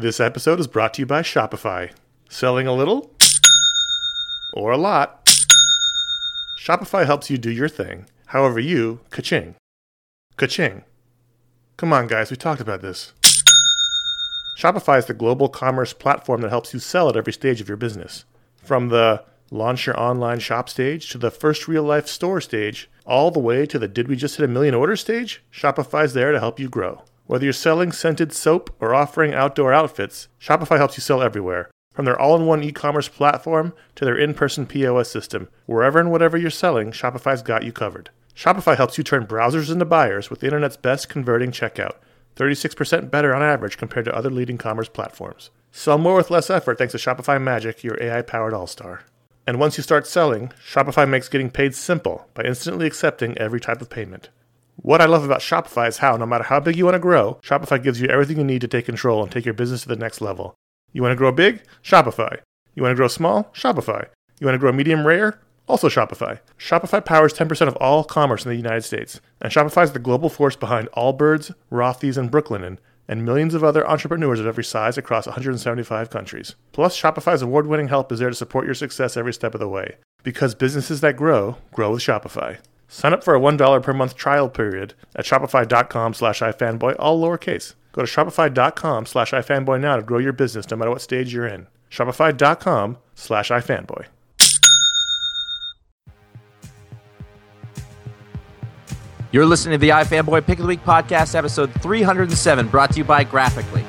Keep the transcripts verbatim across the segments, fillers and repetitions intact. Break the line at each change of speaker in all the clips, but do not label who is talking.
This episode is brought to you by Shopify. Selling a little or a lot, Shopify helps you do your thing, however you ka-ching. Ka-ching. Come on, guys, we talked about this. Shopify is the global commerce platform that helps you sell at every stage of your business. From the launch your online shop stage to the first real-life store stage, all the way to the did we just hit a million orders stage, Shopify's there to help you grow. Whether you're selling scented soap or offering outdoor outfits, Shopify helps you sell everywhere. From their all-in-one e-commerce platform to their in-person P O S system, wherever and whatever you're selling, Shopify's got you covered. Shopify helps you turn browsers into buyers with the internet's best converting checkout, thirty-six percent better on average compared to other leading commerce platforms. Sell more with less effort thanks to Shopify Magic, your A I-powered all-star. And once you start selling, Shopify makes getting paid simple by instantly accepting every type of payment. What I love about Shopify is how, no matter how big you want to grow, Shopify gives you everything you need to take control and take your business to the next level. You want to grow big? Shopify. You want to grow small? Shopify. You want to grow medium rare? Also Shopify. Shopify powers ten percent of all commerce in the United States, and Shopify is the global force behind Allbirds, Rothy's, and Brooklinen, and millions of other entrepreneurs of every size across one hundred seventy-five countries. Plus, Shopify's award-winning help is there to support your success every step of the way. Because businesses that grow, grow with Shopify. Sign up for a one dollar per month trial period at shopify.com slash ifanboy, all lowercase. Go to shopify.com slash ifanboy now to grow your business no matter what stage you're in. Shopify.com slash ifanboy.
You're listening to the iFanboy Pick of the Week podcast, episode three hundred seven, brought to you by Graphically.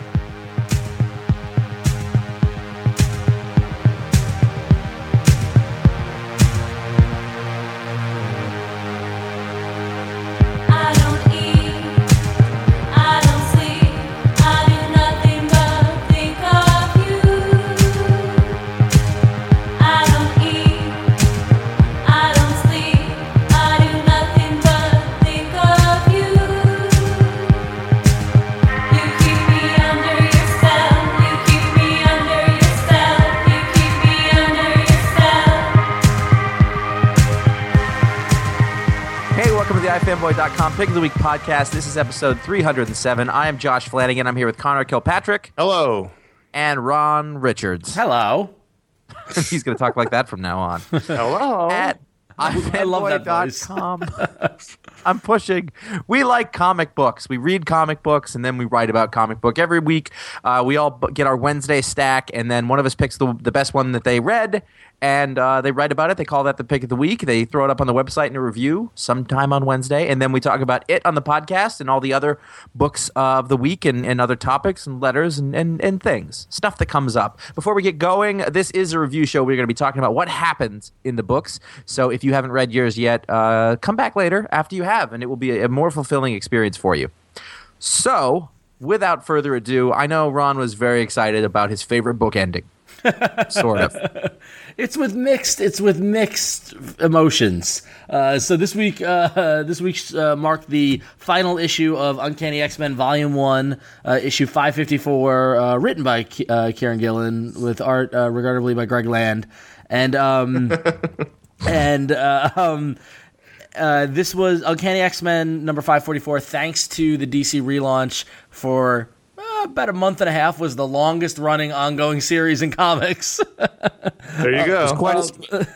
i fanboy dot com Pick of the Week podcast. This is episode three hundred seven. I am Josh Flanagan. I'm here with Connor Kilpatrick.
Hello.
And Ron Richards.
Hello.
He's going to talk like that from now on.
Hello.
At i fanboy dot com I'm pushing. We like comic books. We read comic books, and then we write about comic book every week. Uh, we all get our Wednesday stack, and then one of us picks the, the best one that they read, and uh, they write about it. They call that the pick of the week. They throw it up on the website in a review sometime on Wednesday, and then we talk about it on the podcast and all the other books of the week and, and other topics and letters and, and, and things, stuff that comes up. Before we get going, this is a review show. We're going to be talking about what happens in the books. So if you haven't read yours yet, uh, come back later after you have, and it will be a, a more fulfilling experience for you. So, without further ado, I know Ron was very excited about his favorite book ending. Sort of.
It's with mixed. It's with mixed emotions. Uh, so this week, uh, this week uh, marked the final issue of Uncanny X-Men Volume One, uh, issue five fifty-four, uh, written by uh, Kieran Gillen with art uh, regrettably by Greg Land, and um, and uh, um. Uh, this was Uncanny X-Men number five forty-four, thanks to the D C relaunch for uh, about a month and a half, was the longest running ongoing series in comics.
There you go.
Uh, quite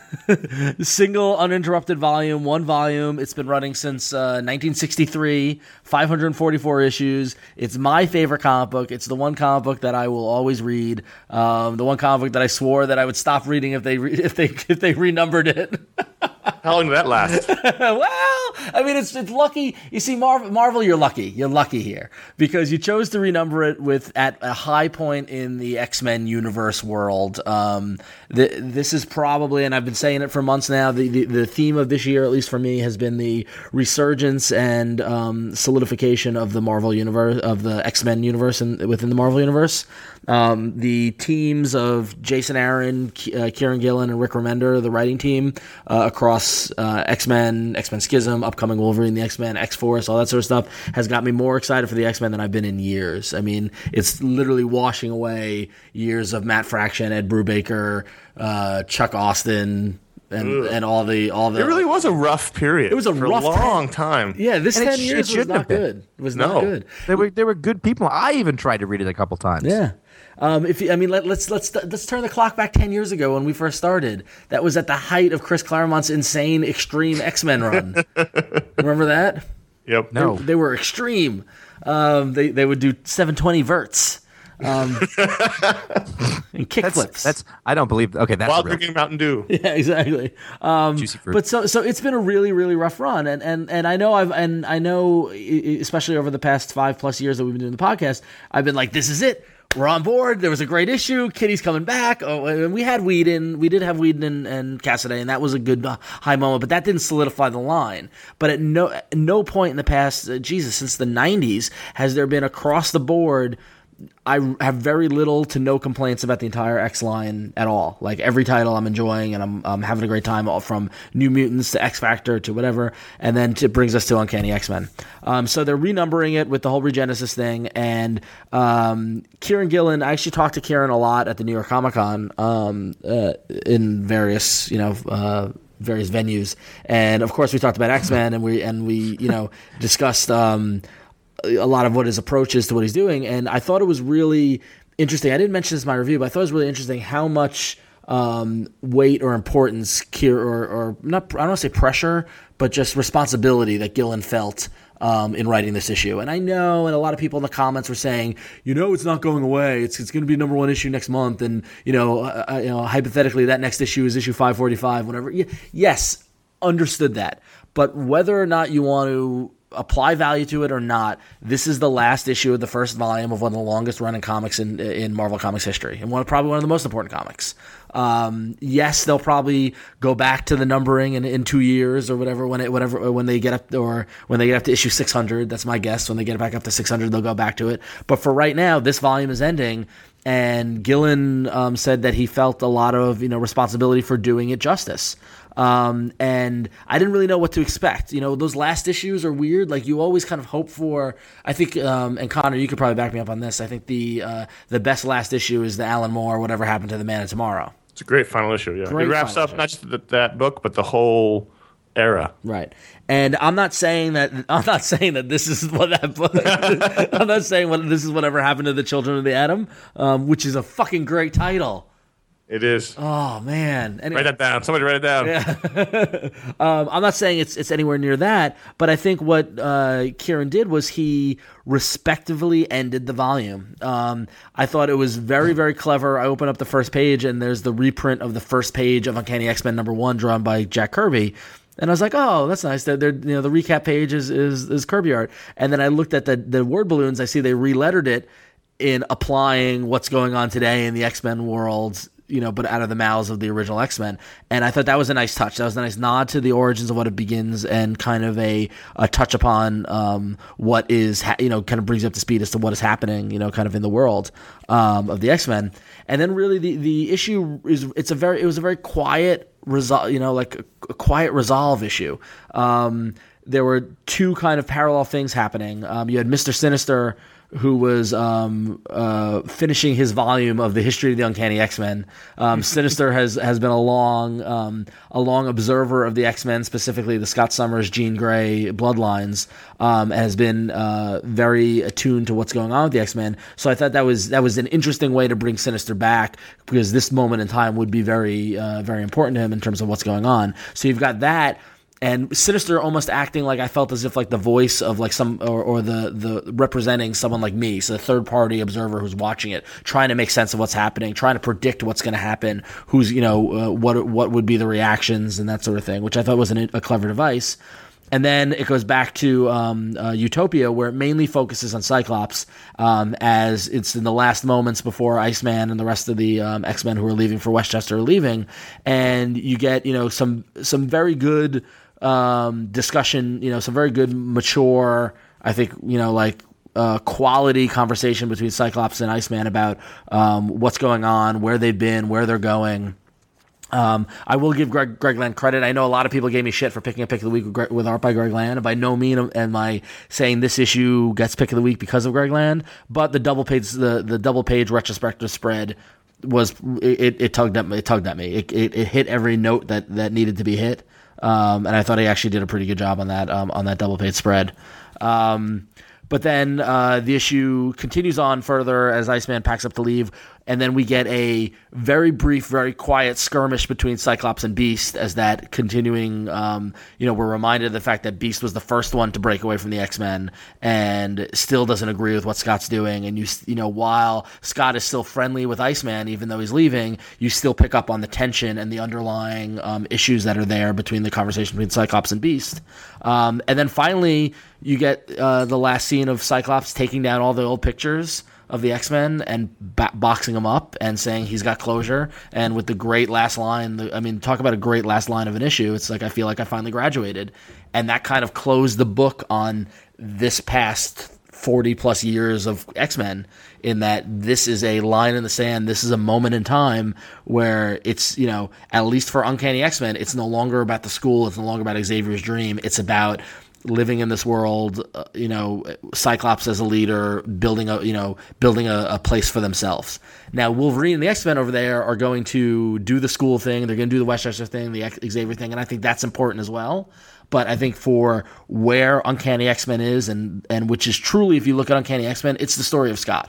a single uninterrupted volume, one volume. It's been running since uh, nineteen sixty-three, five hundred forty-four issues. It's my favorite comic book. It's the one comic book that I will always read. Um, the one comic book that I swore that I would stop reading if they re- if they if they renumbered it.
How long did that last?
Well, I mean, it's it's lucky. You see, Marvel, Marvel, you're lucky. You're lucky here because you chose to renumber it with at a high point in the X-Men universe world. Um, the, this is probably, and I've been saying it for months now, the, the, the theme of this year, at least for me, has been the resurgence and um, solidification of the Marvel universe, of the X-Men universe and within the Marvel universe. Um, the teams of Jason Aaron, uh, Kieran Gillen, and Rick Remender, the writing team, uh, across uh, X-Men, X-Men Schism, upcoming Wolverine, the X-Men, X-Force, all that sort of stuff, has got me more excited for the X-Men than I've been in years. I mean, it's literally washing away years of Matt Fraction, Ed Brubaker, uh, Chuck Austin, and and all the all the.
It really was a rough period.
It was a
for
rough
a long
ten,
time.
Yeah, this
And
ten
it,
years
it
was not
been.
good. It was
No.
not good.
They were they were good people. I even tried to read it a couple times.
Yeah. Um, if you, I mean, let, let's let's let's turn the clock back ten years ago when we first started. That was at the height of Chris Claremont's insane extreme X-Men run. Remember that?
Yep.
No.
They, they were extreme. Um, they they would do seven twenty verts. Um, and kick
That's,
flips.
that's I don't believe. Okay, that's
While
real.
drinking Mountain Dew.
Yeah, exactly. Um,
Juicy fruit.
But so so it's been a really really rough run, and and and I know I've and I know especially over the past five plus years that we've been doing the podcast, I've been like, this is it. We're on board. There was a great issue. Kitty's coming back. Oh, and we had Whedon. We did have Whedon and, and Cassaday, and that was a good uh, high moment. But that didn't solidify the line. But at no at no point in the past, uh, Jesus, since the nineties, has there been across the board. I have very little to no complaints about the entire X line at all. Like every title I'm enjoying and I'm, I'm having a great time, all from New Mutants to X Factor to whatever, and then it brings us to Uncanny X-Men. Um, so they're renumbering it with the whole Regenesis thing, and um, Kieran Gillen, I actually talked to Kieran a lot at the New York Comic Con um, uh, in various, you know, uh, various venues, and of course we talked about X-Men and we and we you know discussed. Um, a lot of what his approach is to what he's doing, and I thought it was really interesting. I didn't mention this in my review, but I thought it was really interesting how much um, weight or importance, or, or not, I don't want to say pressure, but just responsibility that Gillen felt um, in writing this issue. And I know, and a lot of people in the comments were saying, you know, it's not going away. It's it's going to be number one issue next month, and you know, uh, you know, hypothetically, that next issue is issue five forty-five, whatever. Yes, understood that, but whether or not you want to apply value to it or not, this is the last issue of the first volume of one of the longest running comics in in Marvel Comics history, and one probably one of the most important comics. Um, yes, they'll probably go back to the numbering in, in two years or whatever when it whatever when they get up or when they get up to issue six hundred. That's my guess. When they get back up to six hundred, they'll go back to it. But for right now, this volume is ending, and Gillen um, said that he felt a lot of you know responsibility for doing it justice. Um, and I didn't really know what to expect. You know, those last issues are weird. Like you always kind of hope for, I think, um, and Connor, you could probably back me up on this. I think the, uh, the best last issue is the Alan Moore, Whatever Happened to the Man of Tomorrow.
It's a great final issue, yeah.
Great
it wraps up
issue.
not just the, that book, but the whole era.
Right. And I'm not saying that, I'm not saying that this is what that book, I'm not saying what this is Whatever Happened to the Children of the Atom, um, which is a fucking great title.
It is.
Oh man! Anyway.
Write that down. Somebody write it down.
Yeah. um, I'm not saying it's it's anywhere near that, but I think what uh, Kieran did was he respectively ended the volume. Um, I thought it was very very clever. I open up the first page and there's the reprint of the first page of Uncanny X-Men number one, drawn by Jack Kirby. And I was like, oh, that's nice. They're, they're, you know, the recap page is, is, is Kirby art. And then I looked at the, the word balloons. I see they re-lettered it in applying what's going on today in the X-Men world, you know, but out of the mouths of the original X-Men. And I thought that was a nice touch. That was a nice nod to the origins of what it begins and kind of a, a touch upon um, what is, ha- you know, kind of brings you up to speed as to what is happening, you know, kind of in the world um, of the X-Men. And then really the, the issue is, it's a very, it was a very quiet resolve, you know, like a, a quiet resolve issue. Um, there were two kind of parallel things happening. Um, you had Mister Sinister, who was um, uh, finishing his volume of the history of the Uncanny X-Men. Um, Sinister has has been a long um, a long observer of the X-Men, specifically the Scott Summers, Jean Grey bloodlines, um, and has been uh, very attuned to what's going on with the X-Men. So I thought that was that was an interesting way to bring Sinister back, because this moment in time would be very uh, very important to him in terms of what's going on. So you've got that. And Sinister almost acting like I felt as if like the voice of like some or, or the the representing someone like me, so the third party observer who's watching it, trying to make sense of what's happening, trying to predict what's going to happen, who's you know uh, what what would be the reactions and that sort of thing, which I thought was an, a clever device. And then it goes back to um, uh, Utopia, where it mainly focuses on Cyclops, um, as it's in the last moments before Iceman and the rest of the um, X-Men who are leaving for Westchester are leaving, and you get you know some some very good um, discussion, you know, some very good, mature, I think, you know, like uh, quality conversation between Cyclops and Iceman about um, what's going on, where they've been, where they're going. Um, I will give Greg, Greg Land credit. I know a lot of people gave me shit for picking a pick of the week with, Greg, with art by Greg Land, and by no means am I saying this issue gets pick of the week because of Greg Land. But the double page, the, the double page retrospective spread was it, it tugged at me. It tugged at me. It, it, it hit every note that, that needed to be hit, um, and I thought he actually did a pretty good job on that um, on that double page spread. Um, but then uh, the issue continues on further as Iceman packs up to leave. And then we get a very brief, very quiet skirmish between Cyclops and Beast as that continuing, um, you know, we're reminded of the fact that Beast was the first one to break away from the X-Men and still doesn't agree with what Scott's doing. And, you you know, while Scott is still friendly with Iceman, even though he's leaving, you still pick up on the tension and the underlying um, issues that are there between the conversation between Cyclops and Beast. Um, and then finally, you get uh, the last scene of Cyclops taking down all the old pictures of the X-Men and ba- boxing them up and saying he's got closure. And with the great last line, the, I mean, talk about a great last line of an issue. It's like, I feel like I finally graduated. And that kind of closed the book on this past forty plus years of X-Men, in that this is a line in the sand. This is a moment in time where it's, you know, at least for Uncanny X-Men, it's no longer about the school. It's no longer about Xavier's dream. It's about living in this world, uh, you know, Cyclops as a leader, building a, you know, building a, a place for themselves. Now, Wolverine and the X-Men over there are going to do the school thing. They're going to do the Westchester thing, the X- Xavier thing, and I think that's important as well. But I think for where Uncanny X-Men is, and, and which is truly, if you look at Uncanny X-Men, it's the story of Scott.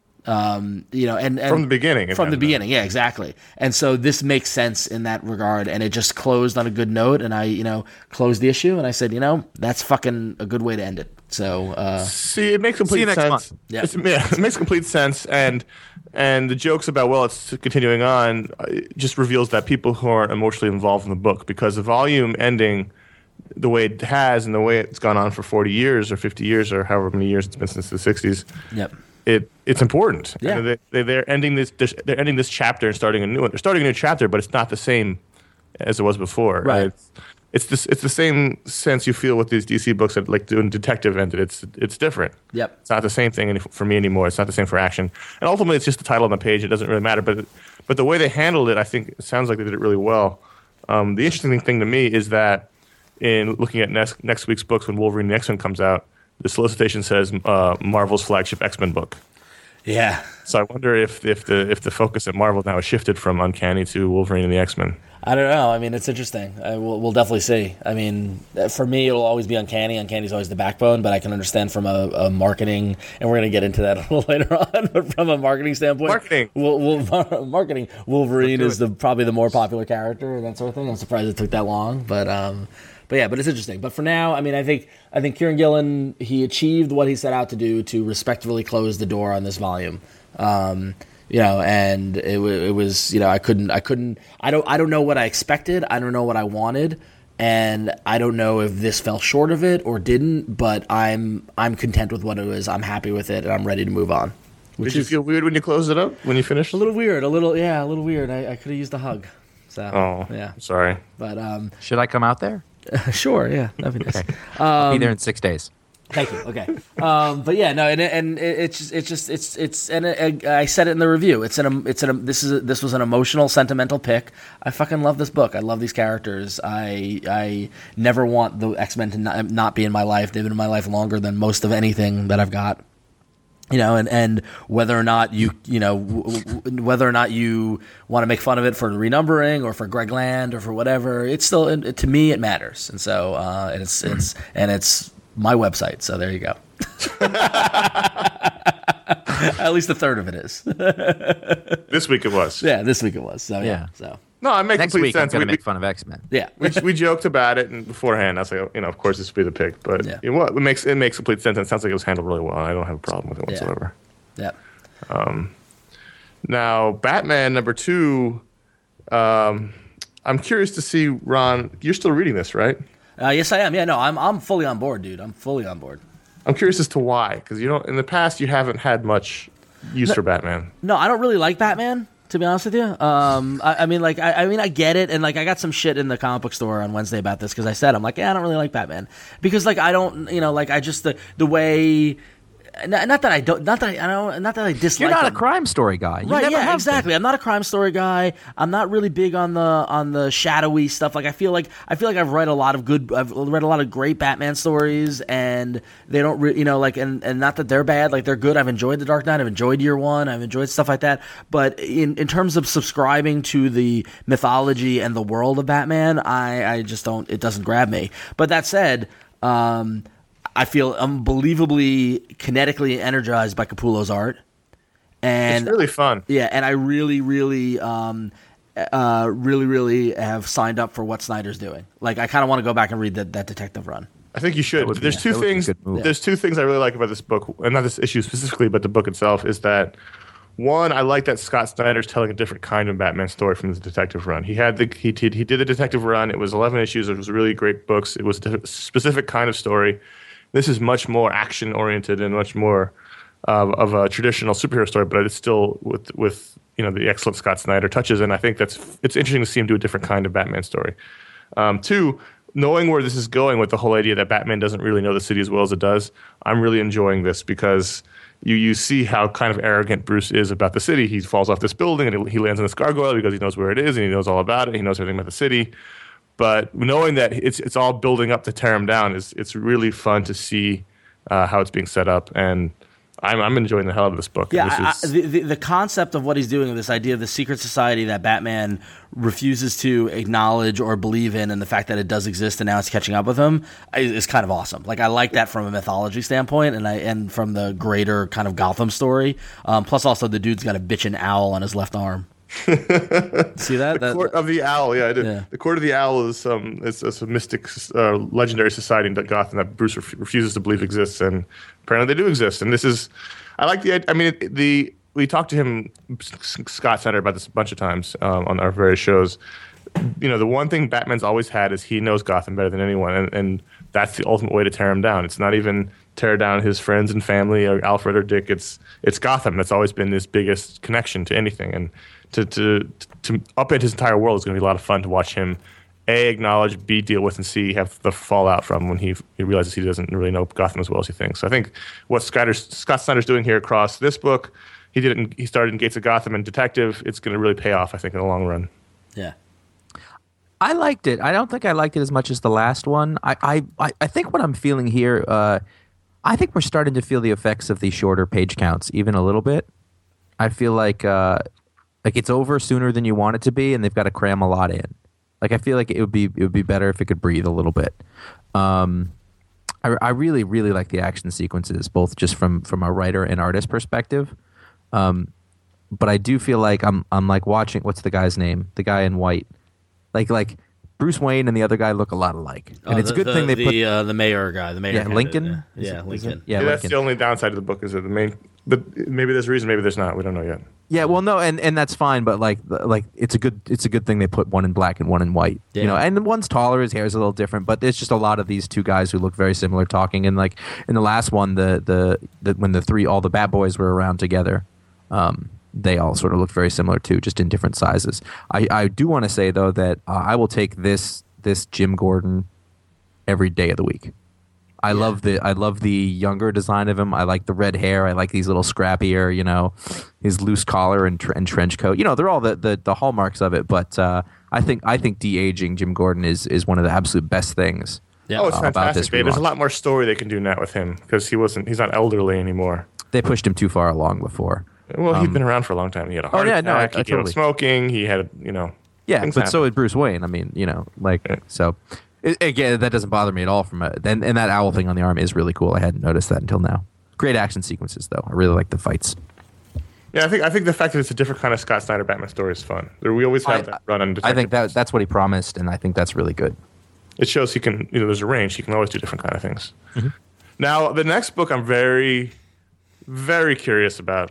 Um, you know, and, and
from the beginning,
from the beginning, yeah, exactly. And so this makes sense in that regard, and it just closed on a good note. And I, you know, closed the issue, and I said, you know, that's fucking a good way to end it. So, uh,
see, it makes complete sense.
Yeah.
It's, yeah, it makes complete sense, and and the jokes about, well, it's continuing on, it just reveals that people who aren't emotionally involved in the book, because the volume ending the way it has and the way it's gone on for forty years or fifty years or however many years it's been since the sixties.
Yep.
It it's important.
Yeah.
And they, they're ending this. They're ending this chapter and starting a new one. They're starting a new chapter, but it's not the same as it was before.
Right.
It's it's this. It's the same sense you feel with these D C books that, like, doing Detective ended. It's it's different.
Yep.
It's not the same thing any, for me anymore. It's not the same for Action. And ultimately, it's just the title on the page. It doesn't really matter. But but the way they handled it, I think it sounds like they did it really well. Um, the interesting thing to me is that in looking at next next week's books, when Wolverine and the X-Men comes out, the solicitation says uh, Marvel's flagship X-Men book.
Yeah.
So I wonder if if the if the focus at Marvel now has shifted from Uncanny to Wolverine and the X-Men.
I don't know. I mean, it's interesting. I, we'll, we'll definitely see. I mean, for me, it'll always be Uncanny. Uncanny's always the backbone, but I can understand from a, a marketing, and we're going to get into that a little later on, but from a marketing standpoint.
Marketing.
We'll, we'll, marketing. Wolverine is the probably the more popular character and that sort of thing. I'm surprised it took that long, but um, but yeah, but it's interesting. But for now, I mean, I think I think Kieran Gillen, he achieved what he set out to do, to respectfully close the door on this volume. Um, you know, and it, it was, you know, I couldn't, I couldn't, I don't, I don't know what I expected. I don't know what I wanted. And I don't know if this fell short of it or didn't, but I'm, I'm content with what it was. I'm happy with it, and I'm ready to move on.
Did you feel weird when you closed it up, when you finished?
A little weird, a little, yeah, a little weird. I, I could have used a hug. So,
oh,
yeah.
Sorry.
But, um,
should I come out there?
Sure. Yeah. That'd be nice.
Okay. I'll be there in six days.
Thank you. Okay. Um, but yeah, no, and and it's just, it's just it's it's and it, I said it in the review. It's an it's an this is a, this was an emotional, sentimental pick. I fucking love this book. I love these characters. I I never want the X-Men to not, not be in my life. They've been in my life longer than most of anything that I've got. You know, and, and whether or not you, you know, w- w- whether or not you want to make fun of it for renumbering or for Greg Land or for whatever, it's still, it, to me, it matters. And so, uh, and it's, it's, and it's my website. So there you go. At least a third of it is.
This week it was.
Yeah, this week it was. So, yeah.
Yeah.
So.
No, it makes
Next
complete
week
sense.
I'm going
We-
to make fun of X-Men.
Yeah.
we, we joked about it and beforehand. I was like, you know, of course this would be the pick, but
Yeah.
you know what? It makes it makes complete sense. And it sounds like it was handled really well. I don't have a problem with it
Yeah.
whatsoever.
Yeah.
Now, Batman number two. Um, I'm curious to see, Ron. You're still reading this, right?
Uh, yes, I am. Yeah, no, I'm I'm fully on board, dude. I'm fully on board.
I'm curious as to why, because you know, in the past you haven't had much use for Batman.
No, I don't really like Batman, to be honest with you. Um, I, I mean, like, I, I mean, I get it, and like, I got some shit in the comic book store on Wednesday about this because I said I'm like, yeah, I don't really like Batman because, like, I don't, you know, like, I just the the way. not, not that I don't, not that I, I don't, not that I dislike.
You're not
them.
a crime story guy, you
right?
never
Yeah,
have
exactly.
been.
I'm not a crime story guy. I'm not really big on the on the shadowy stuff. Like I feel like I feel like I've read a lot of good, I've read a lot of great Batman stories, and they don't, re- you know, like, and, and not that they're bad, like they're good. I've enjoyed The Dark Knight. I've enjoyed Year One. I've enjoyed stuff like that. But in in terms of subscribing to the mythology and the world of Batman, I I just don't. It doesn't grab me. But that said. Um, I feel unbelievably kinetically energized by Capullo's art, and
it's really fun.
Yeah, and I really, really, um, uh, really, really have signed up for what Snyder's doing. Like, I kind of want to go back and read that, that detective run.
I think you should.
Be,
there's two things. There's two things I really like about this book, and not this issue specifically, but the book itself. Is that one? I like that Scott Snyder's telling a different kind of Batman story from the detective run. He had the he did he did the detective run. It was eleven issues. It was really great books. It was a specific kind of story. This is much more action-oriented and much more uh, of a traditional superhero story, but it's still with with you know the excellent Scott Snyder touches, and I think that's it's interesting to see him do a different kind of Batman story. Um, two, knowing where this is going with the whole idea that Batman doesn't really know the city as well as it does, I'm really enjoying this because you you see how kind of arrogant Bruce is about the city. He falls off this building and he lands in this gargoyle because he knows where it is and he knows all about it. He knows everything about the city. But knowing that it's it's all building up to tear him down is it's really fun to see uh, how it's being set up, and I'm I'm enjoying the hell out of this book.
Yeah,
this
I,
is,
the, the the concept of what he's doing, this idea of the secret society that Batman refuses to acknowledge or believe in, and the fact that it does exist and now it's catching up with him is, is kind of awesome. Like I like that from a mythology standpoint, and I and from the greater kind of Gotham story. Um, plus, also the dude's got a bitchin' owl on his left arm. See that?
the
that
Court of the Owl, yeah, I did.
Yeah.
The Court of the Owl is um, it's, it's a mystic, uh, legendary society in Gotham that Bruce ref- refuses to believe exists, and apparently they do exist. And this is, I like the, I mean, it, the we talked to him, Scott Snyder, about this a bunch of times um, on our various shows. You know, the one thing Batman's always had is he knows Gotham better than anyone, and, and that's the ultimate way to tear him down. It's not even tear down his friends and family or Alfred or Dick. It's it's Gotham that's always been his biggest connection to anything, and to to to upend his entire world is going to be a lot of fun to watch him A, acknowledge, B, deal with, and C, have the fallout from when he he realizes he doesn't really know Gotham as well as he thinks. So I think what Snyder's, Scott Snyder's doing here across this book, he did it in, he started in Gates of Gotham and Detective. It's going to really pay off, I think, in the long run.
Yeah.
I liked it. I don't think I liked it as much as the last one. I I, I think what I'm feeling here, uh, I think we're starting to feel the effects of the shorter page counts even a little bit. I feel like uh, like it's over sooner than you want it to be, and they've got to cram a lot in. Like I feel like it would be it would be better if it could breathe a little bit. Um, I, I really really like the action sequences, both just from from a writer and artist perspective. Um, but I do feel like I'm I'm like watching. What's the guy's name? The guy in white. Like like Bruce Wayne and the other guy look a lot alike, and
oh,
it's
the,
a good
the,
thing they
the,
put
uh, the mayor guy, the mayor.
yeah
candidate,
Lincoln.
Yeah,
Is
yeah
it,
Lincoln.
It? Yeah,
yeah that's
Lincoln.
the only downside of the book is that the main. But maybe there's a reason, maybe there's not. We don't know yet.
Yeah, well, no, and, and that's fine, but like like it's a good it's a good thing they put one in black and one in white.
Yeah.
You know, and one's taller, his hair's a little different, but there's just a lot of these two guys who look very similar talking. And like in the last one, the the, the when the three all the bad boys were around together, um, they all sort of looked very similar too, just in different sizes. I, I do want to say though that uh, I will take this this Jim Gordon every day of the week. I yeah. love the I love the younger design of him. I like the red hair. I like these little scrappier, you know, his loose collar and, tr- and trench coat. You know, they're all the, the, the hallmarks of it. But uh, I think I think de-aging Jim Gordon is is one of the absolute best things.
Yeah.
Oh, it's
uh,
fantastic.
about this
There's a lot more story they can do now with him because he wasn't he's not elderly anymore.
They pushed him too far along before.
Well,
um,
he'd been around for a long time. He had a heart
oh, yeah,
attack.
no, I, I
he gave
totally.
up smoking. He had, you know.
Yeah, but
happen.
so did Bruce Wayne. I mean, you know, like
yeah.
so. It, again, that doesn't bother me at all. From a, and, and that owl thing on the arm is really cool. I hadn't noticed that until now. Great action sequences, though. I really like the fights.
Yeah, I think I think the fact that it's a different kind of Scott Snyder Batman story is fun. There, we always have
I,
that run on Detective.
I think that that's what he promised, and I think that's really good.
It shows he can. You know, there's a range. He can always do different kind of things.
Mm-hmm.
Now, the next book, I'm very, very curious about.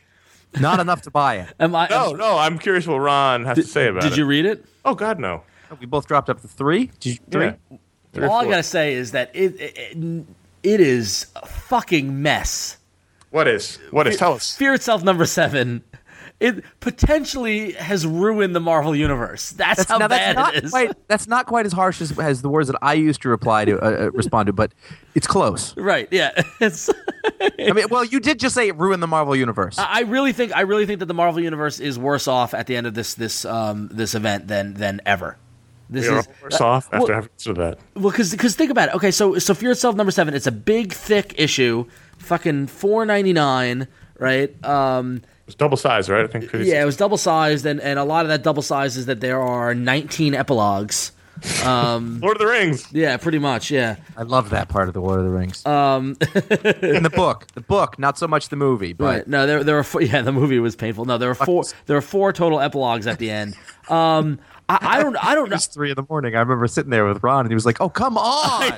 Not enough to buy it.
Am I,
No, no, I'm curious what Ron has
did,
to say about it.
Did you read it?
Oh God, no.
We both dropped up to three. Did you, three?
Yeah. Three or
All I
four.
gotta say is that it it, it is a fucking mess.
What is? What is? Tell us.
Fear Itself number seven it potentially has ruined the Marvel universe. That's, that's how now, bad
that's
it is.
Quite, that's not quite as harsh as, as the words that I used to reply to, uh, respond to, but it's close.
Right? Yeah. It's.
I mean, well, you did just say it ruined the Marvel universe.
I really think I really think that the Marvel universe is worse off at the end of this this um, this event than than ever. This
You're
is
worse uh, off after
well,
having to that.
Well, because because think about it. Okay, so so Fear Itself number seven. It's a big thick issue, fucking four ninety-nine, right? Um,
It was double sized, right? I think.
Yeah, it was double sized, and, and a lot of that double size is that there are nineteen epilogues. Um,
Lord of the Rings.
Yeah, pretty much. Yeah,
I love that part of the Lord of the Rings.
Um,
in the book, the book, not so much the movie. But
right. No, there there were four, yeah, the movie was painful. No, there were four. There were four total epilogues at the end. Um, I, I don't. I don't know.
It was three in the morning. I remember sitting there with Ron, and he was like, "Oh, come on!"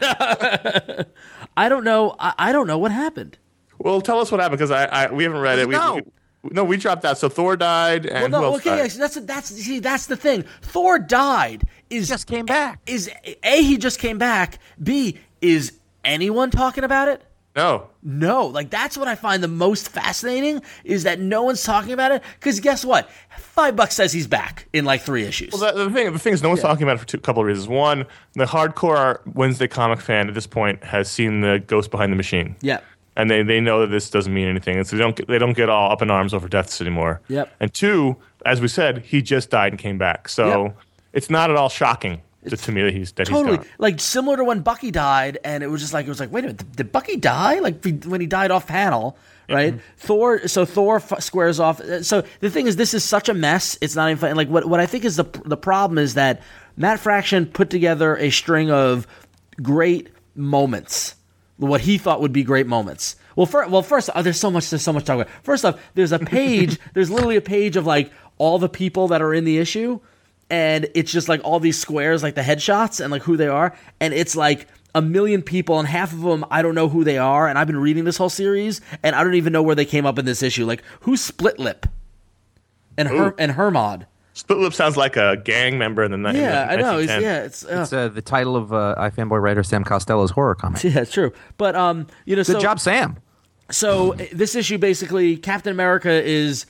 I don't know. I, I don't know what happened.
Well, tell us what happened because I, I we haven't read it. We,
no.
we, No, we dropped out. So Thor died, and
well, no,
who else
okay,
died?
yes, that's that's see, that's the thing. Thor died. Is
just came back.
Is A, he just came back. B, is anyone talking about it?
No,
no. Like that's what I find the most fascinating is that no one's talking about it. Because guess what? Five Bucks says he's back in like three issues.
Well, the, the thing, the thing is, no one's
Yeah.
talking about it for two couple of reasons. One, the hardcore Wednesday comic fan at this point has seen the Ghost Behind the Machine.
Yeah.
And they, they know that this doesn't mean anything, and so they don't get, they don't get all up in arms over deaths anymore.
Yep.
And two, as we said, he just died and came back, so
Yep.
it's not at all shocking to, to me that he's that
Totally,
he's gone.
like similar to when Bucky died, and it was just like it was like, wait a minute, did, did Bucky die? Like when he died off panel, right? Mm-hmm. Thor, so Thor f- squares off. So the thing is, this is such a mess. It's not even funny. Like what what I think is the the problem is that Matt Fraction put together a string of great moments, what he thought would be great moments. Well, for, well, first, oh, there's so much, there's so much to talk about. First off, there's a page, there's literally a page of like all the people that are in the issue, and it's just like all these squares, like the headshots and like who they are, and it's like a million people, and half of them I don't know who they are, and I've been reading this whole series, and I don't even know where they came up in this issue. Like who's Split Lip and Her- and Hermod?
Split Lip sounds like a gang member in the nineties.
Yeah, I know. It's, yeah, it's, uh,
it's uh, the title of uh, iFanboy writer Sam Costello's horror comic.
Yeah, it's true. But um, you know,
good
so,
job, Sam.
So this issue basically, Captain America is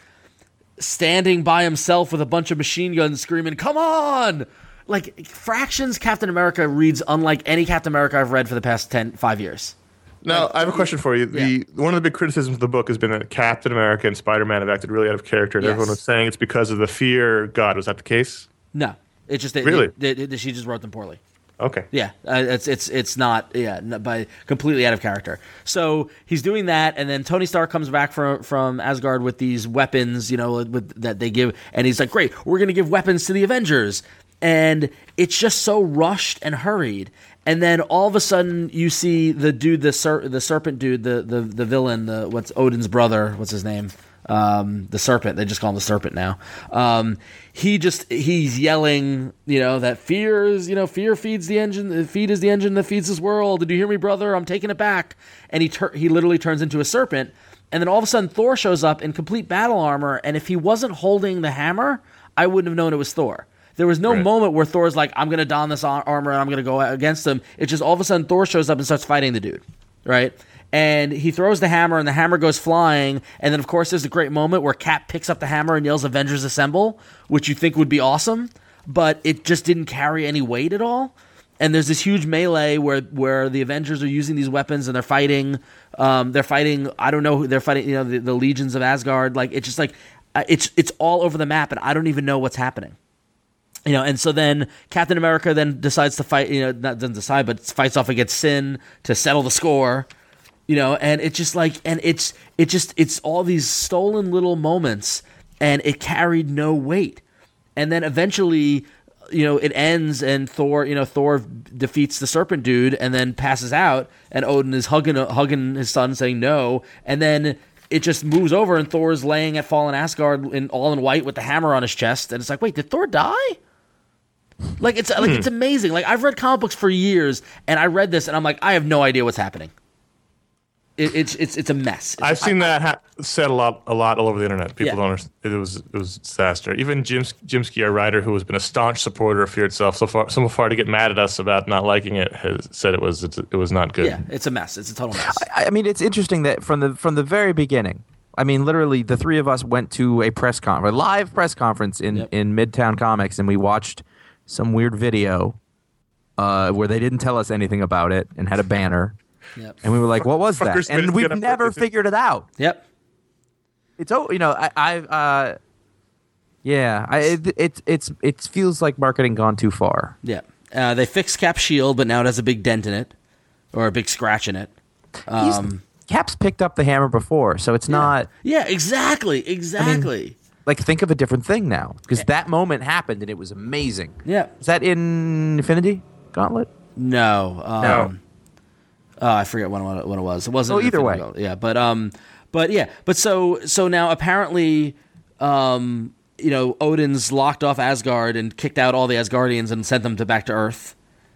standing by himself with a bunch of machine guns, screaming, "Come on!" Like Fraction's Captain America reads unlike any Captain America I've read for the past ten, five years.
Now,
Like,
I have a question for you. The
yeah.
One of the big criticisms of the book has been that Captain America and Spider-Man have acted really out of character, and
Yes.
everyone was saying it's because of the fear god. Was that the case?
No, it's just that
Really?
they- they- they- she just wrote them poorly.
Okay.
Yeah, uh, it's it's it's not yeah not by completely out of character. So he's doing that, and then Tony Stark comes back from from Asgard with these weapons, you know, with, that they give, and he's like, "Great, we're gonna give weapons to the Avengers," and it's just so rushed and hurried. And then all of a sudden, you see the dude, the ser- the serpent dude, the the the villain, the what's Odin's brother, what's his name? Um, the serpent. They just call him the serpent now. Um, he just he's yelling, you know, that fear is, you know, fear feeds the engine. Feed is the engine that feeds this world. Did you hear me, brother? I'm taking it back. And he tur- he literally turns into a serpent. And then all of a sudden, Thor shows up in complete battle armor. And if he wasn't holding the hammer, I wouldn't have known it was Thor. There was no
Right. moment
moment where Thor's like, I'm going to don this ar- armor and I'm going to go against him. It's just all of a sudden Thor shows up and starts fighting the dude, right? And he throws the hammer and the hammer goes flying. And then, of course, there's a great moment where Cap picks up the hammer and yells, Avengers Assemble, which you think would be awesome, but it just didn't carry any weight at all. And there's this huge melee where, where the Avengers are using these weapons and they're fighting. Um, they're fighting, I don't know who they're fighting, you know, the, the legions of Asgard. Like, it's just like, uh, it's it's all over the map and I don't even know what's happening. You know, and so then Captain America then decides to fight, you know, not doesn't decide, but fights off against Sin to settle the score, you know, and it's just like, and it's, it just, it's all these stolen little moments and it carried no weight. And then eventually, you know, it ends and Thor, you know, Thor defeats the serpent dude and then passes out and Odin is hugging, hugging his son saying no. And then it just moves over and Thor's laying at fallen Asgard in all in white with the hammer on his chest. And it's like, wait, did Thor die? Like it's like it's amazing. Like I've read comic books for years, and I read this, and I'm like, I have no idea what's happening. It, it's it's it's a mess. It's
I've
a,
seen
I,
that ha- said a lot, a lot all over the internet. People
Yeah.
don't understand. It was, it was a disaster. Even Jim, Jimsky, our writer, who has been a staunch supporter of Fear Itself, so far, so far to get mad at us about not liking it, has said it was, it was not good.
Yeah, it's a mess. It's a total mess.
I, I mean, it's interesting that from the from the very beginning, I mean, literally, the three of us went to a press conference, a live press conference in,
yep.
in Midtown Comics, and we watched some weird video uh, where they didn't tell us anything about it and had a banner.
Yep.
And we were like, what was that? And we've never figured it out.
Yep.
It's, oh, you know, I, I uh, yeah, I, it, it, it's, it feels like marketing gone too far.
Yeah. Uh, they fixed Cap's shield, but now it has a big dent in it, or a big scratch in it. Um,
Cap's picked up the hammer before, so it's
yeah.
not.
Yeah, exactly, exactly.
I mean, like, think of a different thing now, because that moment happened and it was amazing.
Yeah.
Is that in Infinity Gauntlet?
No. Um,
no.
Oh, I forget when what it was. It wasn't.
Oh, either way.
Gauntlet. Yeah, but um, but yeah, but so so now apparently, um, you know, Odin's locked off Asgard and kicked out all the Asgardians and sent them to back to Earth.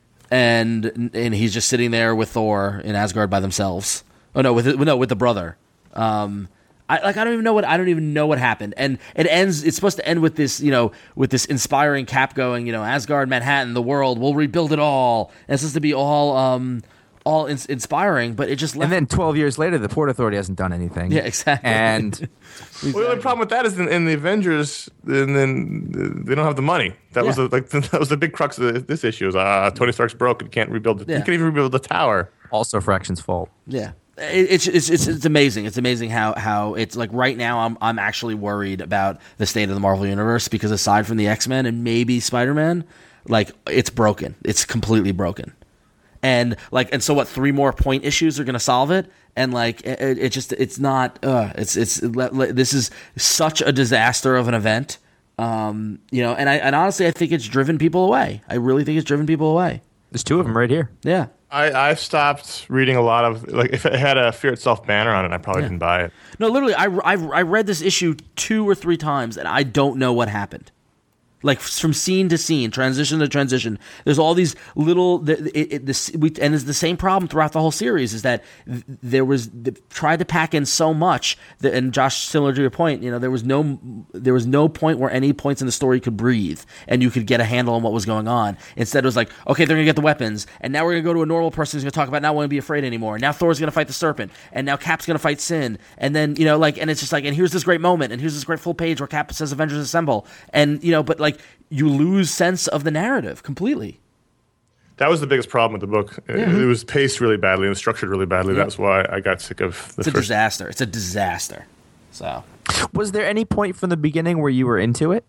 And and he's just sitting there with Thor in Asgard by themselves. Oh no, with no with the brother. Um, I like I don't even know what I don't even know what happened. And it ends. It's supposed to end with this, you know, with this inspiring Cap going, you know, Asgard, Manhattan, the world, we'll rebuild it all. And it's supposed to be all um all in- inspiring, but it just left.
And then twelve years later, the Port Authority hasn't done anything.
Yeah, exactly.
And
exactly. Well, the only problem with that is in, in the Avengers, and then they don't have the money. That yeah. was the, like that was the big crux of this issue. Is uh, Tony Stark's broke and can't rebuild. The, yeah. He can't even rebuild the tower.
Also, Fraction's fault.
Yeah, it, it's, it's it's it's amazing. It's amazing how how it's like right now. I'm I'm actually worried about the state of the Marvel Universe because aside from the X-Men and maybe Spider-Man, like it's broken. It's completely broken. And like, and so what? Three more point issues are going to solve it, and like, it, it just, it's not. Uh, it's, it's. This is such a disaster of an event, um, you know. And I, and honestly, I think it's driven people away. I really think it's driven people away.
There's two of them right here.
Yeah.
I, I've stopped reading a lot of like if it had a Fear Itself banner on it, I probably yeah. didn't buy it.
No, literally, I, I, I read this issue two or three times, and I don't know what happened. Like from scene to scene, transition to transition. There's all these little. It, it, this, we, and it's the same problem throughout the whole series. Is that there was they tried to pack in so much. That, and Josh, similar to your point, you know, there was no there was no point where any points in the story could breathe and you could get a handle on what was going on. Instead, it was like, okay, they're gonna get the weapons, and now we're gonna go to a normal person who's gonna talk about not wanting to be afraid anymore. Now Thor's gonna fight the serpent, and now Cap's gonna fight Sin, and then you know, like, and it's just like, and here's this great moment, and here's this great full page where Cap says Avengers Assemble, and you know, but like. You lose sense of the narrative completely.
That was the biggest problem with the book. It,
mm-hmm.
it was paced really badly and structured really badly.
Yeah.
That's why I got sick of the
It's a
first.
disaster. It's a disaster. So,
was there any point from the beginning where you were into it?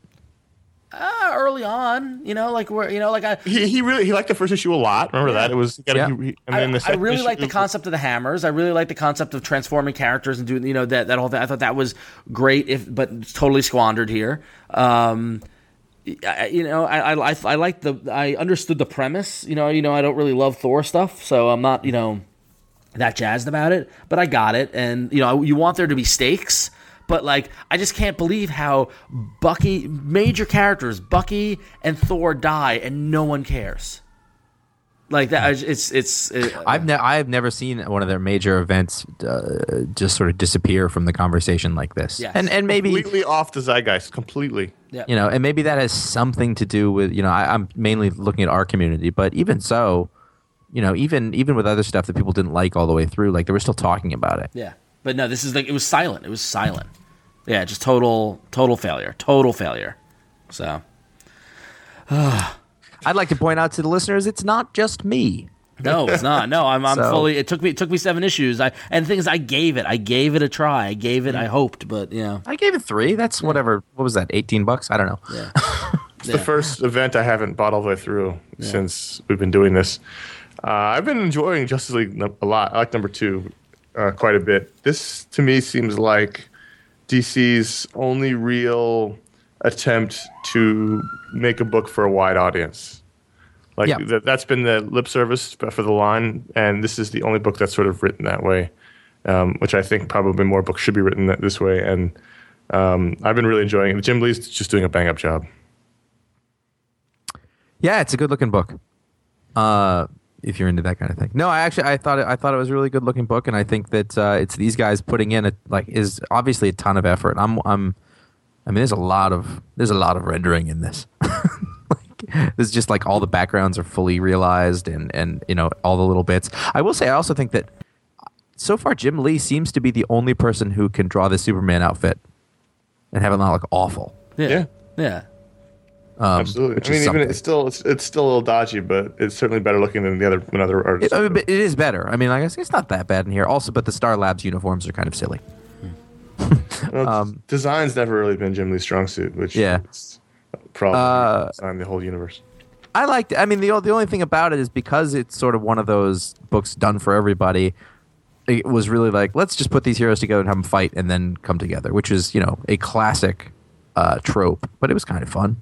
Uh, early on, you know, like where you know, like I
he he really he liked the first issue a lot. Remember yeah. that it was.
Yeah.
He, and
I,
then the
I really
issue,
like the concept of the hammers. I really like the concept of transforming characters and doing you know that that whole thing. I thought that was great, if but totally squandered here. Um, I, you know, I I I like the I understood the premise. You know, you know, I don't really love Thor stuff, so I'm not you know that jazzed about it. But I got it, and you know, you want there to be stakes. But, like, I just can't believe how Bucky, major characters, Bucky and Thor die and no one cares. Like, that, it's, it's, it,
I've, ne- I've never seen one of their major events uh, just sort of disappear from the conversation like this.
Yes.
And, and maybe.
Completely off the zeitgeist, completely.
Yeah.
You know, and maybe that has something to do with, you know, I, I'm mainly looking at our community, but even so, you know, even, even with other stuff that people didn't like all the way through, like, they were still talking about it.
Yeah. But no, this is like, it was silent. It was silent. Yeah, just total, total failure. Total failure. So.
I'd like to point out to the listeners, it's not just me.
No, it's not. No, I'm, I'm
so.
fully, it took me, it took me seven issues. I, and the thing is, I gave it, I gave it a try. I gave it, I hoped, but, you know.
I gave it three. That's whatever, what was that, eighteen bucks? I don't know.
Yeah.
It's
yeah.
the first event I haven't bought all the way through yeah. since we've been doing this. Uh, I've been enjoying Justice League a lot. I like number two uh, quite a bit. This, to me, seems like D C's only real attempt to make a book for a wide audience. Like
yeah.
th- that's been the lip service for the line, and this is the only book that's sort of written that way, um, which I think probably more books should be written that, this way. And um, I've been really enjoying it. Jim Lee's just doing a bang-up job.
Yeah, it's a good-looking book. Uh, if you're into that kind of thing. No, I actually I thought it, I thought it was a really good looking book, and I think that uh, it's these guys putting in a like is obviously a ton of effort. I'm I'm I mean there's a lot of there's a lot of rendering in this. like, there's just like all the backgrounds are fully realized and and you know all the little bits. I will say I also think that so far Jim Lee seems to be the only person who can draw the Superman outfit and have it not look awful.
Yeah.
Yeah.
Yeah.
Um,
Absolutely. I mean, even it's still it's, it's still a little dodgy, but it's certainly better looking than the other than other artists.
It, I mean, it is better. I mean, I guess it's not that bad in here. Also, but the Star Labs uniforms are kind of silly.
Well,
um,
design's never really been Jim Lee's strong suit, which
yeah.
is probably
Uh,
design the whole universe.
I liked. I mean, the the only thing about it is because it's sort of one of those books done for everybody. It was really like, let's just put these heroes together and have them fight and then come together, which is, you know, a classic uh, trope. But it was kind of fun.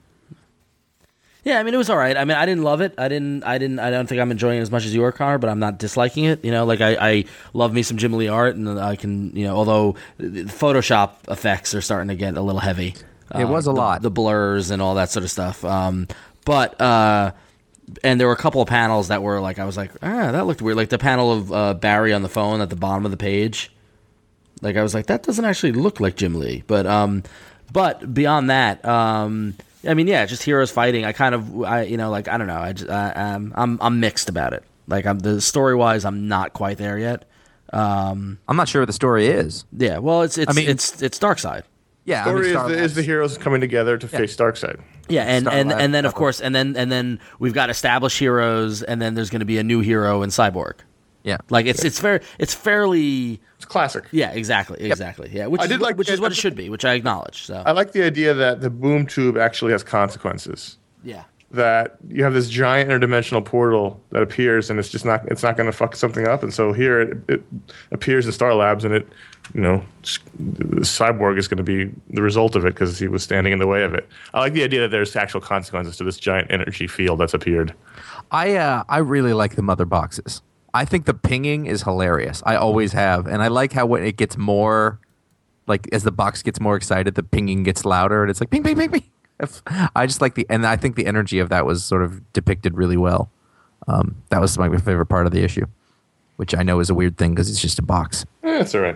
Yeah, I mean, it was all right. I mean, I didn't love it. I didn't. I didn't. I don't think I'm enjoying it as much as you are, Connor. But I'm not disliking it. You know, like I, I love me some Jim Lee art, and I can, you know, although the Photoshop effects are starting to get a little heavy.
It was a
the,
lot.
The blurs and all that sort of stuff. Um, but uh, and there were a couple of panels that were like, I was like, ah, that looked weird. Like the panel of uh, Barry on the phone at the bottom of the page. Like I was like, that doesn't actually look like Jim Lee. But um, but beyond that, um. I mean, yeah, just heroes fighting. I kind of, I you know, like I don't know. I just, I, um, I'm I'm mixed about it. Like I'm the story wise, I'm not quite there yet. Um,
I'm not sure what the story is.
yeah, well, it's it's
I mean-
it's it's Darkseid.
Yeah,
Story
I mean,
is,
Star
the, is
Labs.
the heroes coming together to face Darkseid.
Yeah, and
Star
and,
Labs,
and then of
Cyborg.
course, and then and then we've got established heroes, and then there's going to be a new hero in Cyborg.
Yeah,
Like it's it's fair, it's fairly,
It's classic.
yeah, exactly, exactly, yeah. Which
I
is,
did like-
which is
I-
what
I-
it should be, which I acknowledge. So
I like the idea that the boom tube actually has consequences.
yeah,
That you have this giant interdimensional portal that appears, and it's just not it's not going to fuck something up. And so here it, it appears in Star Labs, and it, you know, s- the Cyborg is going to be the result of it because he was standing in the way of it. I like the idea that there's actual consequences to this giant energy field that's appeared.
I uh, I really like the mother boxes. I think the pinging is hilarious. I always have, and I like how when it gets more, like as the box gets more excited, the pinging gets louder, and it's like ping, ping, ping, ping. I just like the, and I think the energy of that was sort of depicted really well. Um, that was my favorite part of the issue, which I know is a weird thing because it's just a box.
Eh, it's all right.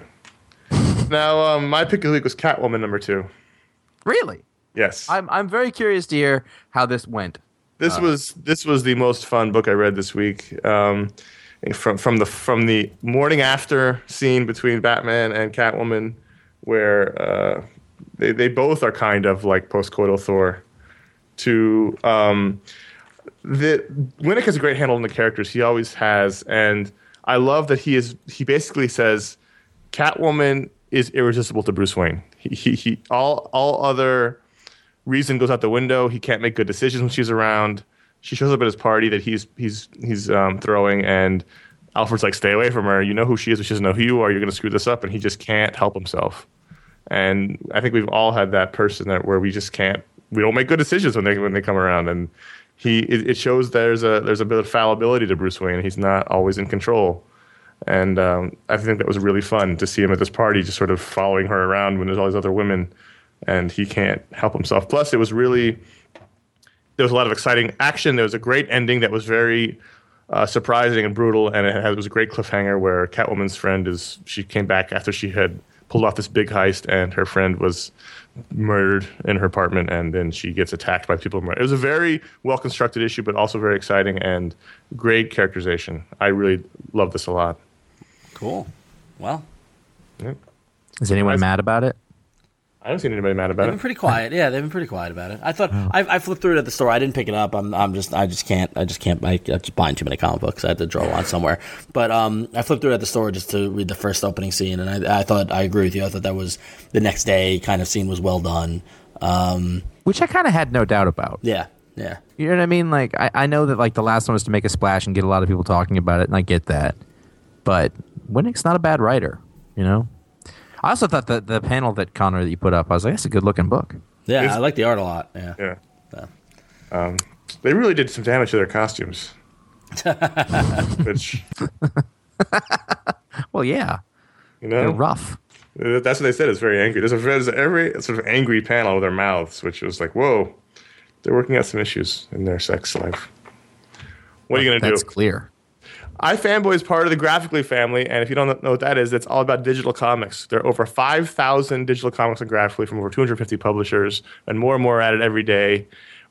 Now, um, my pick of the week was Catwoman number two.
Really,
Yes,
I'm I'm very curious to hear how this went.
this was this was the most fun book I read this week. Um, from from the from the morning after scene between Batman and Catwoman, where uh, they they both are kind of like postcoital Thor. To um, the Winnick has a great handle on the characters. He always has, and I love that he is. He basically says Catwoman is irresistible to Bruce Wayne. He he, he all all other reason goes out the window. He can't make good decisions when she's around. She shows up at his party that he's he's he's um, throwing, and Alfred's like, "Stay away from her. You know who she is, but she doesn't know who you are. You're going to screw this up." And he just can't help himself. And I think we've all had that person that where we just can't. We don't make good decisions when they when they come around, and he it, it shows there's a there's a bit of fallibility to Bruce Wayne. He's not always in control. And um, I think that was really fun to see him at this party, just sort of following her around when there's all these other women, and he can't help himself. Plus, it was really there was a lot of exciting action. There was a great ending that was very uh, surprising and brutal, and it, had, it was a great cliffhanger where Catwoman's friend is she came back after she had pulled off this big heist, and her friend was murdered in her apartment, and then she gets attacked by people. It was a very well constructed issue, but also very exciting and great characterization. I really love this a lot.
cool. Well,
Is anyone
Nice.
mad about it?
I haven't seen anybody mad
they've
about
been
it.
pretty quiet. Yeah, they've been pretty quiet about it. I thought I, I flipped through it at the store. I didn't pick it up. I'm I'm just I just can't I just can't I, I'm just buying too many comic books. I had to draw one somewhere. But um, I flipped through it at the store just to read the first opening scene, and I I thought I agree with you. I thought that was the next day kind of scene was well done. Um,
Which I kind of had no doubt about.
yeah, yeah.
You know what I mean? Like, I, I know that like the last one was to make a splash and get a lot of people talking about it, and I get that. But Winnick's not a bad writer, you know? I also thought that the panel that Connor that you put up, I was like, that's a good looking book.
Yeah,
It's-
I like the art a lot. Yeah.
Yeah.
So.
Um, they really did some damage to their costumes. Which,
Well, yeah,
you
they're
know,
rough.
uh, that's what they said. It's very angry. There's a there's every sort of angry panel with their mouths, which was like, whoa, they're working out some issues in their sex life. What are you going to
That's
do?
clear.
iFanboy is part of the Graphically family, and if you don't know what that is, it's all about digital comics. There are over five thousand digital comics on Graphically from over two hundred fifty publishers, and more and more added every day.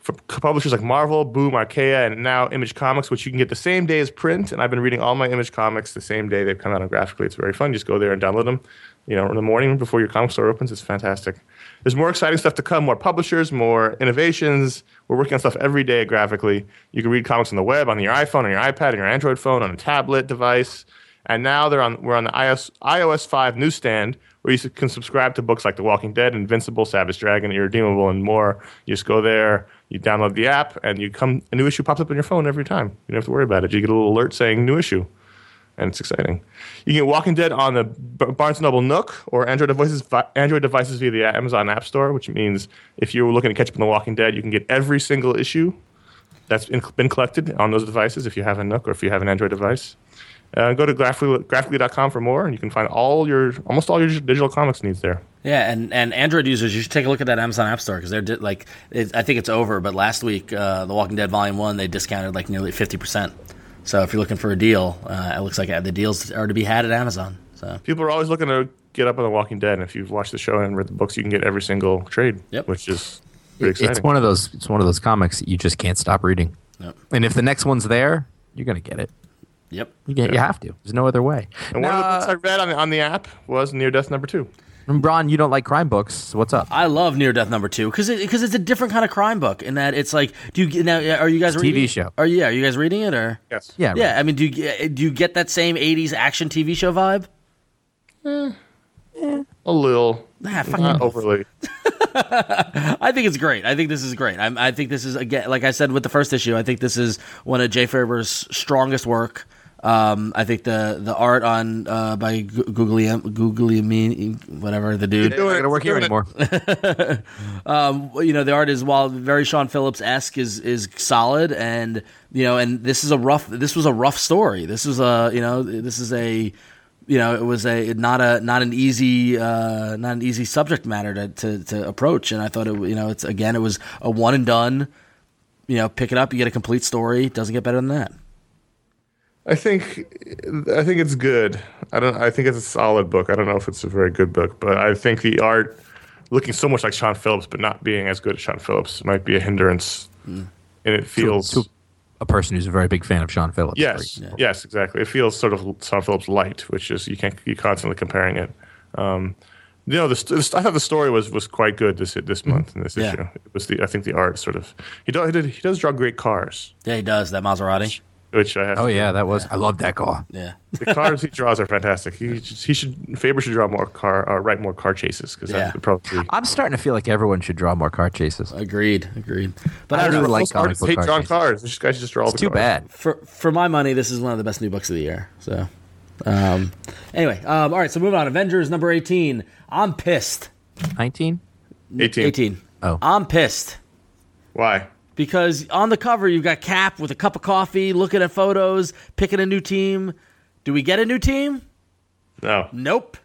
from publishers like Marvel, Boom, Archaea, and now Image Comics, which you can get the same day as print. And I've been reading all my Image Comics the same day they've come out on Graphically. It's very fun. Just go there and download them, you know, in the morning before your comic store opens. It's fantastic. There's more exciting stuff to come, more publishers, more innovations. We're working on stuff every day Graphically. You can read comics on the web, on your iPhone, on your iPad, on your Android phone, on a tablet device. And now they're on. We're on the iOS, iOS five newsstand, where you can subscribe to books like The Walking Dead, Invincible, Savage Dragon, Irredeemable, and more. You just go there, you download the app, and you come. A new issue pops up on your phone every time. You don't have to worry about it. You get a little alert saying new issue, and it's exciting. You can get Walking Dead on the Barnes and Noble Nook or Android devices, Android devices via the Amazon App Store, which means if you're looking to catch up on The Walking Dead, you can get every single issue that's been collected on those devices if you have a Nook or if you have an Android device. Uh, go to graphically dot com for more, and you can find all your almost all your digital comics needs there.
Yeah, and, and Android users, you should take a look at that Amazon App Store because they're di- like, it, I think it's over, but last week, uh, The Walking Dead Volume One, they discounted like nearly fifty percent. So if you're looking for a deal, uh, it looks like the deals are to be had at Amazon. So
people are always looking to get up on The Walking Dead, and if you've watched the show and read the books, you can get every single trade,
yep.
which is pretty exciting.
It's one of those. It's one of those comics that you just can't stop reading.
Yep.
And if the next one's there, you're gonna get it.
Yep.
You, get,
yeah.
you have to. There's no other way.
And
now,
one of the books I read on the, on the app was Near Death Number Two.
And Bron, you don't like crime books. So what's up?
I love Near Death Number Two because because it, it's a different kind of crime book in that it's like, do you now are you guys
it's a
reading
T V
it?
show?
Are yeah, are you guys reading it or
Yes.
Yeah.
yeah?
Right.
I mean, do you do you get that same eighties action T V show vibe?
Eh, eh, a little,
Nah, fuck
not
you.
overly.
I think it's great. I think this is great. I, I think this is again, like I said with the first issue. I think this is one of Jay Faerber's strongest work. Um, I think the the art on uh, by Googly Googly whatever the dude.
I'm not gonna work here anymore.
um, you know, the art is while very Sean Phillips esque is is solid, and you know, and this is a rough. This was a rough story. This was a you know, this is a. You know, it was a not a not an easy uh, not an easy subject matter to, to, to approach, and I thought it you know it's again it was a one and done. You know, pick it up, you get a complete story. It doesn't get better than that.
I think I think it's good. I don't. I think it's a solid book. I don't know if it's a very good book, but I think the art, looking so much like Sean Phillips, but not being as good as Sean Phillips, might be a hindrance. Mm. And it feels
to, to a person who's a very big fan of Sean Phillips.
Yes, yeah. yes, exactly. It feels sort of Sean Phillips light, which is you can't you're constantly comparing it. Um, you know, the, the, I thought the story was, was quite good this this month in this
yeah.
issue. It was the I think the art sort of he does he, did, he does draw great cars.
Yeah, he does that Maserati.
Which I have.
Oh
to
yeah,
do.
that was. I love that car.
Yeah,
the cars he draws are fantastic. He he should Faber should draw more car uh, write more car chases because
yeah.
that would probably.
I'm starting to feel like everyone should draw more car chases.
Agreed, agreed. But
I
I
really
don't know.
like comic book
hate
car
drawing
chases.
cars. These guys just draw all
It's
the
too
cars.
bad.
For for my money, this is one of the best new books of the year. So, um, anyway, um, all right. So moving on. Avengers number eighteen. I'm pissed.
Nineteen.
Eighteen.
Eighteen.
Oh.
I'm pissed.
Why?
Because on the cover, you've got Cap with a cup of coffee, looking at photos, picking a new team. Do we get a new team?
No,
Nope.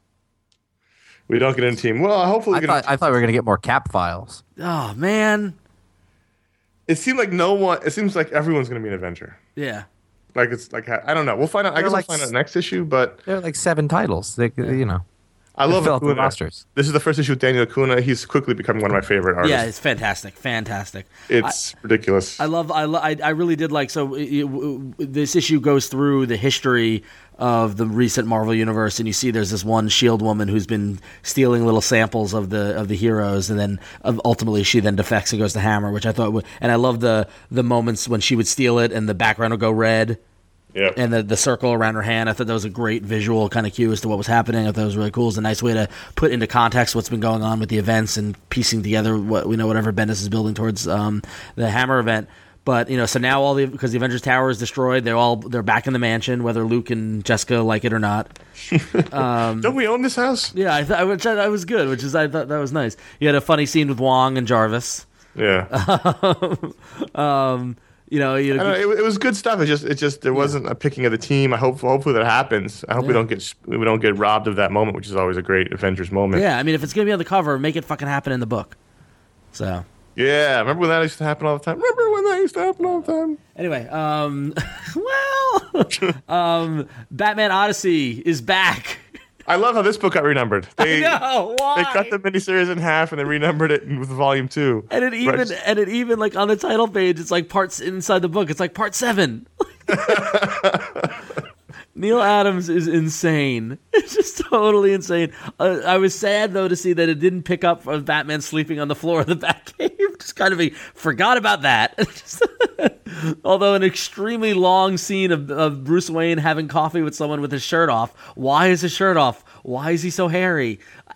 we don't get a team. Well, hopefully,
I
we
thought,
get
I thought we were going to get more Cap files.
Oh, man.
it seemed like no one. It seems like everyone's going to be an Avenger.
Yeah.
Like it's like I don't know. We'll find out. I
They're
guess
like
we'll find
s-
out next issue. But
There are like seven titles. They, you know.
I love
fill out the
Acuna.
rosters.
This is the first issue with Daniel Acuna. He's quickly becoming one of my favorite artists.
Yeah, it's fantastic. Fantastic.
It's ridiculous.
I love. I, lo- I I really did like. So it, it, this issue goes through the history of the recent Marvel universe, and you see there's this one Shield woman who's been stealing little samples of the of the heroes, and then uh, ultimately she then defects and goes to Hammer, which I thought. Would, and I love the the moments when she would steal it and the background would go red.
Yeah.
And the, the circle around her hand, I thought that was a great visual kind of cue as to what was happening. I thought it was really cool. It's a nice way to put into context what's been going on with the events and piecing together what we know whatever Bendis is building towards um, the Hammer event. But you know, so now all the because the Avengers Tower is destroyed, they're all they're back in the mansion, whether Luke and Jessica like it or not.
Um, Don't we own this house?
Yeah, I thought which I, I was good, which is I thought that was nice. You had a funny scene with Wong and Jarvis.
Yeah.
um, You know, you know,
I don't know, it, it was good stuff. It just, it just, there wasn't a picking of the team. I hope, hopefully that happens. I hope we
Yeah.
don't get, we don't get robbed of that moment, which is always a great Avengers moment.
yeah. I mean, if it's gonna be on the cover, make it fucking happen in the book. So
Yeah. Remember when that used to happen all the time? Remember when that used to happen all the time?
anyway, um, well, um, Batman Odyssey is back.
I love how this book got renumbered. They,
I know, why?
They cut the miniseries in half and then renumbered it with volume two.
And it even right. and it even like on the title page, it's like parts inside the book. It's like part seven. Neil Adams is insane. It's just totally insane. Uh, I was sad though to see that it didn't pick up on Batman sleeping on the floor of the Batcave. Just kind of a, forgot about that. Although an extremely long scene of, of Bruce Wayne having coffee with someone with his shirt off. Why is his shirt off? Why is he so hairy?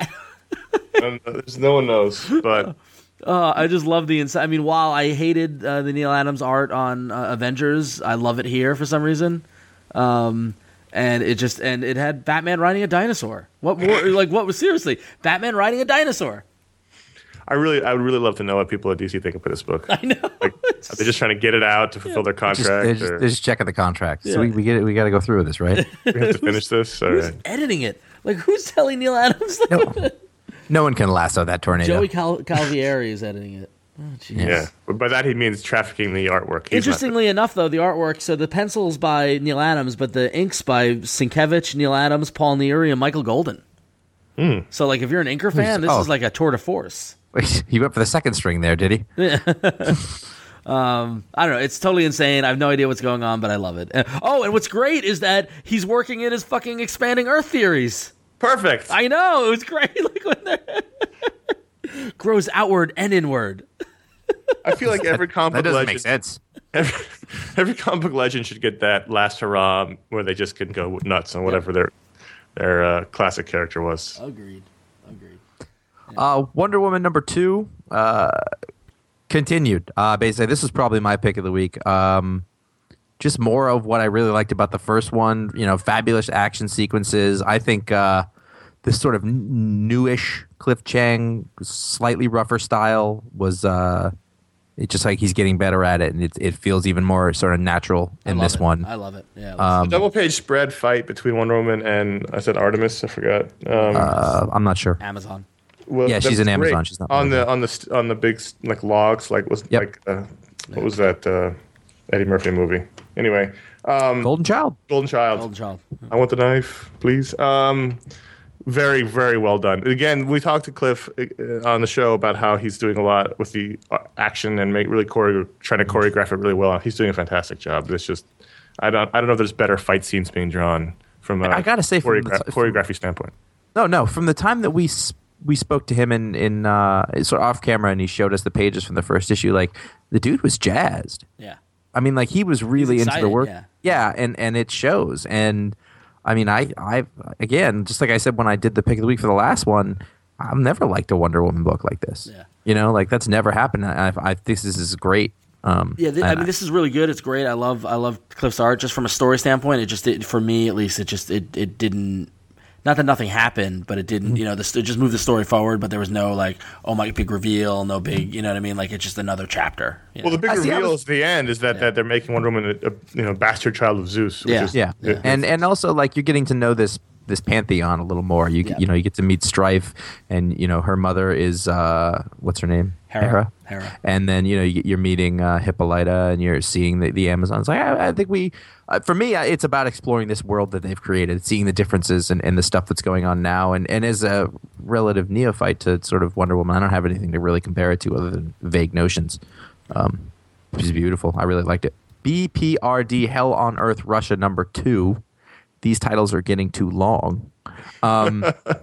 No one knows, but
uh, I just love the inside. I mean, while I hated uh, the Neil Adams art on uh, Avengers, I love it here for some reason. Um, and it just and it had Batman riding a dinosaur. What more? Like what was seriously Batman riding a dinosaur?
I really, I would really love to know what people at D C think about this book.
I know.
Like, are they just trying to get it out to fulfill yeah. their contract?
Just, they're, just, they're just checking the contract. Yeah. So we, we get it. We got to go through with this, right?
We have to finish this. All
who's
right.
editing it? Like who's telling Neil Adams?
No, no one can lasso that tornado.
Joey Cal- Calvieri is editing it. Oh,
yeah, but by that he means trafficking the artwork.
He's Interestingly enough, though, the artwork, so the pencils by Neil Adams, but the inks by Sienkiewicz, Neil Adams, Paul Neary, and Michael Golden.
Mm.
So, like, if you're an inker fan, this oh. is like a tour de force.
He went for the second string there, did he?
Yeah. um, I don't know. It's totally insane. I have no idea what's going on, but I love it. Oh, and what's great is that he's working in his fucking expanding Earth theories.
Perfect.
I know. It was great. Like when they're grows outward and inward.
I feel like every comic
that doesn't
legend,
make sense.
Every, every comic book legend should get that last hurrah where they just can go nuts on whatever yep. their their uh, classic character was.
Agreed. Agreed.
Yeah. Uh, Wonder Woman number two uh, continued. Uh, basically, this is probably my pick of the week. Um, just more of what I really liked about the first one. You know, fabulous action sequences. I think. Uh, This sort of newish Cliff Chang, slightly rougher style was uh, it's just like he's getting better at it, and it it feels even more sort of natural in this
it.
one.
I love it. Yeah,
um,
the double page spread fight between Wonder Woman and I said Artemis. I forgot. Um,
uh, I'm not sure.
Amazon.
Well,
yeah, she's an
great.
Amazon. She's not
on the on the on the big like logs. Like was yep. like uh, what was that uh, Eddie Murphy movie? Anyway, um,
Golden Child.
Golden Child.
Golden Child.
I want the knife, please. Um, Very, very well done. Again, we talked to Cliff uh, on the show about how he's doing a lot with the action and make really chore- trying to choreograph it really well. He's doing a fantastic job. It's just, I don't, I don't know if there's better fight scenes being drawn from a
I gotta say,
choreogra-
from the,
choreography from, standpoint.
No, no. From the time that we we spoke to him in in uh, sort of off camera, and he showed us the pages from the first issue, like the dude was jazzed.
Yeah.
I mean, like he was really
excited,
into the work.
Yeah.
yeah, and and it shows. And I mean, I, I, again, just like I said when I did the pick of the week for the last one, I've never liked a Wonder Woman book like this.
Yeah. You
know, like that's never happened. I, I think this is great. Um,
yeah, th- I mean, this is really good. It's great. I love, I love Cliff's art. Just from a story standpoint, it just, it, for me at least, it just, it, it didn't. Not that nothing happened, but it didn't. Mm-hmm. You know, this, it just moved the story forward. But there was no like, oh my, big reveal, no big. You know what I mean? Like it's just another chapter.
Well, know? the big I reveal is the end is that, yeah. that they're making Wonder Woman a, a you know bastard child of Zeus. Which
yeah.
Is,
yeah, yeah, and and also like you're getting to know this this pantheon a little more. You yeah. you know you get to meet Strife, and you know her mother is uh, what's her name?
Hera. Hera.
And then you know you're meeting uh, Hippolyta, and you're seeing the, the Amazons. Like I, I think we, uh, for me, it's about exploring this world that they've created, seeing the differences and, and the stuff that's going on now. And, and as a relative neophyte to sort of Wonder Woman, I don't have anything to really compare it to other than vague notions. Um, which is beautiful. I really liked it. B P R D Hell on Earth Russia number two. These titles are getting too long. Um,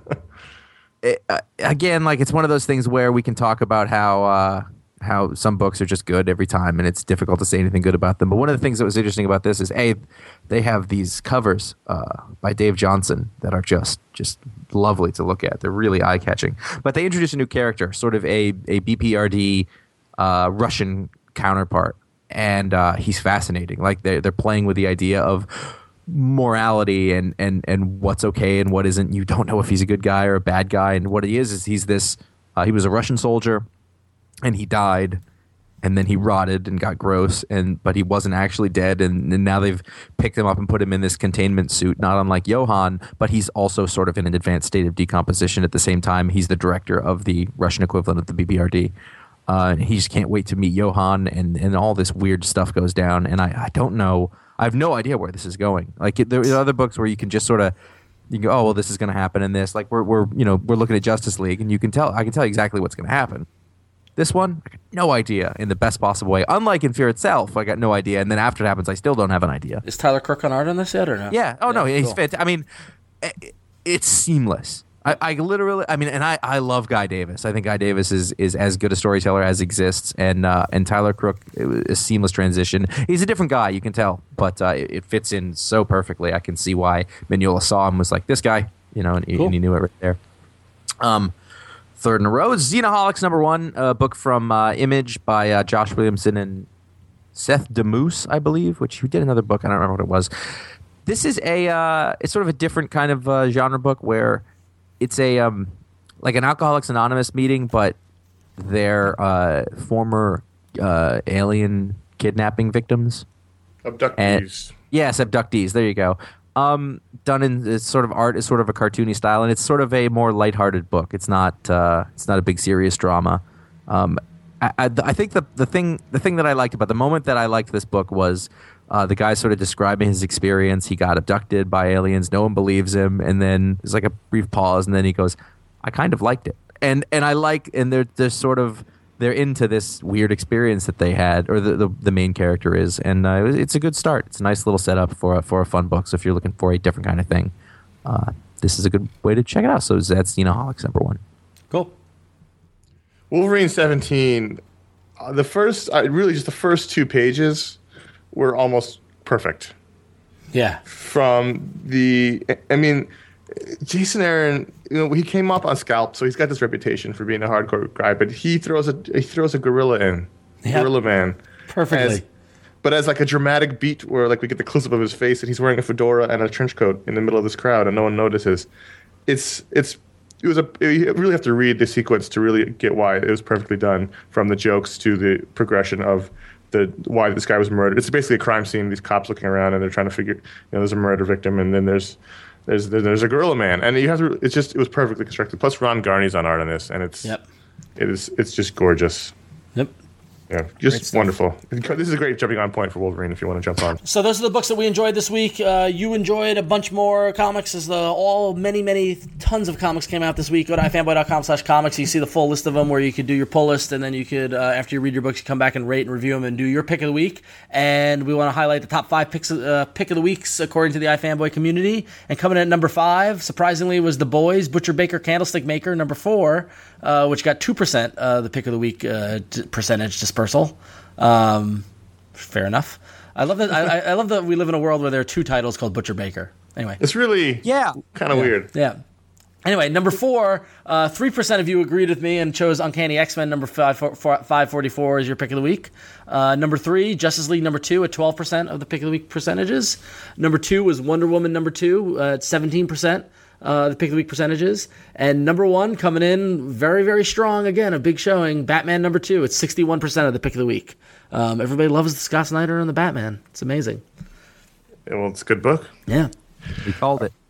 It, uh, again, like it's one of those things where we can talk about how uh, how some books are just good every time, and it's difficult to say anything good about them. But one of the things that was interesting about this is, A, they have these covers uh, by Dave Johnson that are just just lovely to look at. They're really eye catching. But they introduce a new character, sort of a a B P R D uh, Russian counterpart, and uh, he's fascinating. Like they're they're playing with the idea of morality and, and, and what's okay and what isn't. You don't know if he's a good guy or a bad guy, and what he is is he's this uh, he was a Russian soldier and he died and then he rotted and got gross, and but he wasn't actually dead, and, and now they've picked him up and put him in this containment suit, not unlike Johan, but he's also sort of in an advanced state of decomposition at the same time. He's the director of the Russian equivalent of the B B R D. Uh, he just can't wait to meet Johan, and, and all this weird stuff goes down, and I, I don't know I have no idea where this is going. Like it, there are other books where you can just sort of you go, oh well, this is going to happen in this. Like we're we're you know we're looking at Justice League, and you can tell I can tell you exactly what's going to happen. This one, I got no idea in the best possible way. Unlike in Fear itself, I got no idea, and then after it happens, I still don't have an idea.
Is Tyler Crook on art on this yet or no?
Yeah. Oh
yeah,
no, he's
cool.
fit. I mean, it, it's seamless. I, I literally, I mean, and I, I love Guy Davis. I think Guy Davis is, is as good a storyteller as exists, and uh, and Tyler Crook, it was a seamless transition. He's a different guy, you can tell, but uh, it, it fits in so perfectly. I can see why Mignola saw him, was like, this guy, you know, and, cool. and he knew it right there. Um. Third in a row is Xenoholics number one, a book from uh, Image by uh, Josh Williamson and Seth DeMoose, I believe, which who did another book. I don't remember what it was. This is a uh, it's sort of a different kind of uh, genre book where it's a um, like an Alcoholics Anonymous meeting, but they're uh, former uh, alien kidnapping victims.
Abductees.
And, yes, abductees. There you go. Um, done in this sort of art, is sort of a cartoony style, and it's sort of a more lighthearted book. It's not, uh, it's not a big serious drama. Um, I, I, I think the the thing the thing that I liked about the moment that I liked this book was uh, the guy sort of describing his experience. He got abducted by aliens. No one believes him, and then there's like a brief pause, and then he goes, "I kind of liked it," and and I like, and they're they're sort of. They're into this weird experience that they had, or the the, the main character is, and uh, it's a good start. It's a nice little setup for a, for a fun book. So if you're looking for a different kind of thing, uh, this is a good way to check it out. So that's Xenoholics number one.
Cool.
Wolverine seventeen. Uh, the first, uh, really, just the first two pages were almost perfect.
Yeah.
From the, I mean, Jason Aaron, you know, he came up on Scalp, so he's got this reputation for being a hardcore guy. But he throws a he throws a gorilla in, yep. Gorilla Man,
perfectly.
As, but as like a dramatic beat, where like we get the close up of his face, and he's wearing a fedora and a trench coat in the middle of this crowd, and no one notices. It's it's it was a you really have to read the sequence to really get why it was perfectly done, from the jokes to the progression of the why this guy was murdered. It's basically a crime scene. These cops looking around and they're trying to figure, you know, there's a murder victim, and then there's. There's there's a Gorilla Man, and you have to. It's just it was perfectly constructed. Plus, Ron Garney's on art on this, and it's
yep.
it is it's just gorgeous.
Yep.
Yeah, just wonderful. This is a great jumping on point for Wolverine if you want to jump on.
So those are the books that we enjoyed this week. Uh, you enjoyed a bunch more comics, as the all many, many tons of comics came out this week. Go to ifanboy.com slash comics. You see the full list of them where you could do your pull list, and then you could, uh, after you read your books, you come back and rate and review them and do your pick of the week. And we want to highlight the top five picks, uh, pick of the weeks according to the iFanboy community. And coming in at number five, surprisingly, was The Boys, Butcher Baker Candlestick Maker. Number four, uh, which got two percent uh, the pick of the week uh, d- percentage dispersal. Um, fair enough. I love that. I, I love that we live in a world where there are two titles called Butcher Baker. Anyway,
it's really
yeah,
kind of
yeah.
weird.
Yeah. Anyway, number four, uh, three percent of you agreed with me and chose Uncanny X-Men number five, five forty-four as your pick of the week. Uh, number three, Justice League number two at twelve percent of the pick of the week percentages. Number two was Wonder Woman number two uh, at seventeen percent. Uh, the pick of the week percentages. And number one, coming in very, very strong, again, a big showing, Batman number two at sixty-one percent of the pick of the week. Um, everybody loves the Scott Snyder and the Batman. It's amazing.
Yeah, well, it's a good book.
Yeah.
We called it.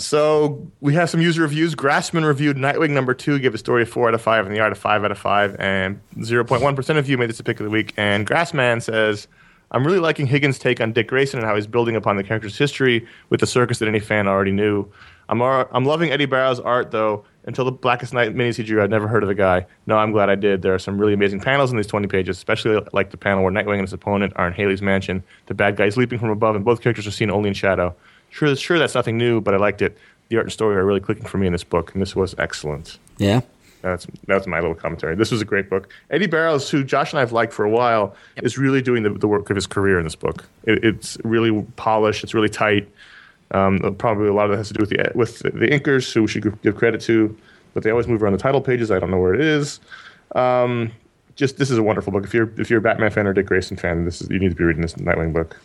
So we have some user reviews. Grassman reviewed Nightwing number two, gave the story a four out of five and the art a five out of five, and zero point one percent of you made this a pick of the week. And Grassman says, I'm really liking Higgins' take on Dick Grayson and how he's building upon the character's history with the circus that any fan already knew. I'm ar- I'm loving Eddie Barrow's art, though. Until the Blackest Night minis he drew, I'd never heard of the guy. No, I'm glad I did. There are some really amazing panels in these twenty pages, especially like the panel where Nightwing and his opponent are in Haley's mansion. The bad guy's leaping from above, and both characters are seen only in shadow. Sure, sure, that's nothing new, but I liked it. The art and story are really clicking for me in this book, and this was excellent.
Yeah.
That's that's my little commentary. This was a great book. Eddie Barrows, who Josh and I have liked for a while, yep. is really doing the, the work of his career in this book. It, it's really polished. It's really tight. Um, probably a lot of that has to do with the with the inkers, who we should give credit to. But they always move around the title pages. I don't know where it is. Um, just this is a wonderful book. If you're if you're a Batman fan or Dick Grayson fan, this is, you need to be reading this Nightwing book.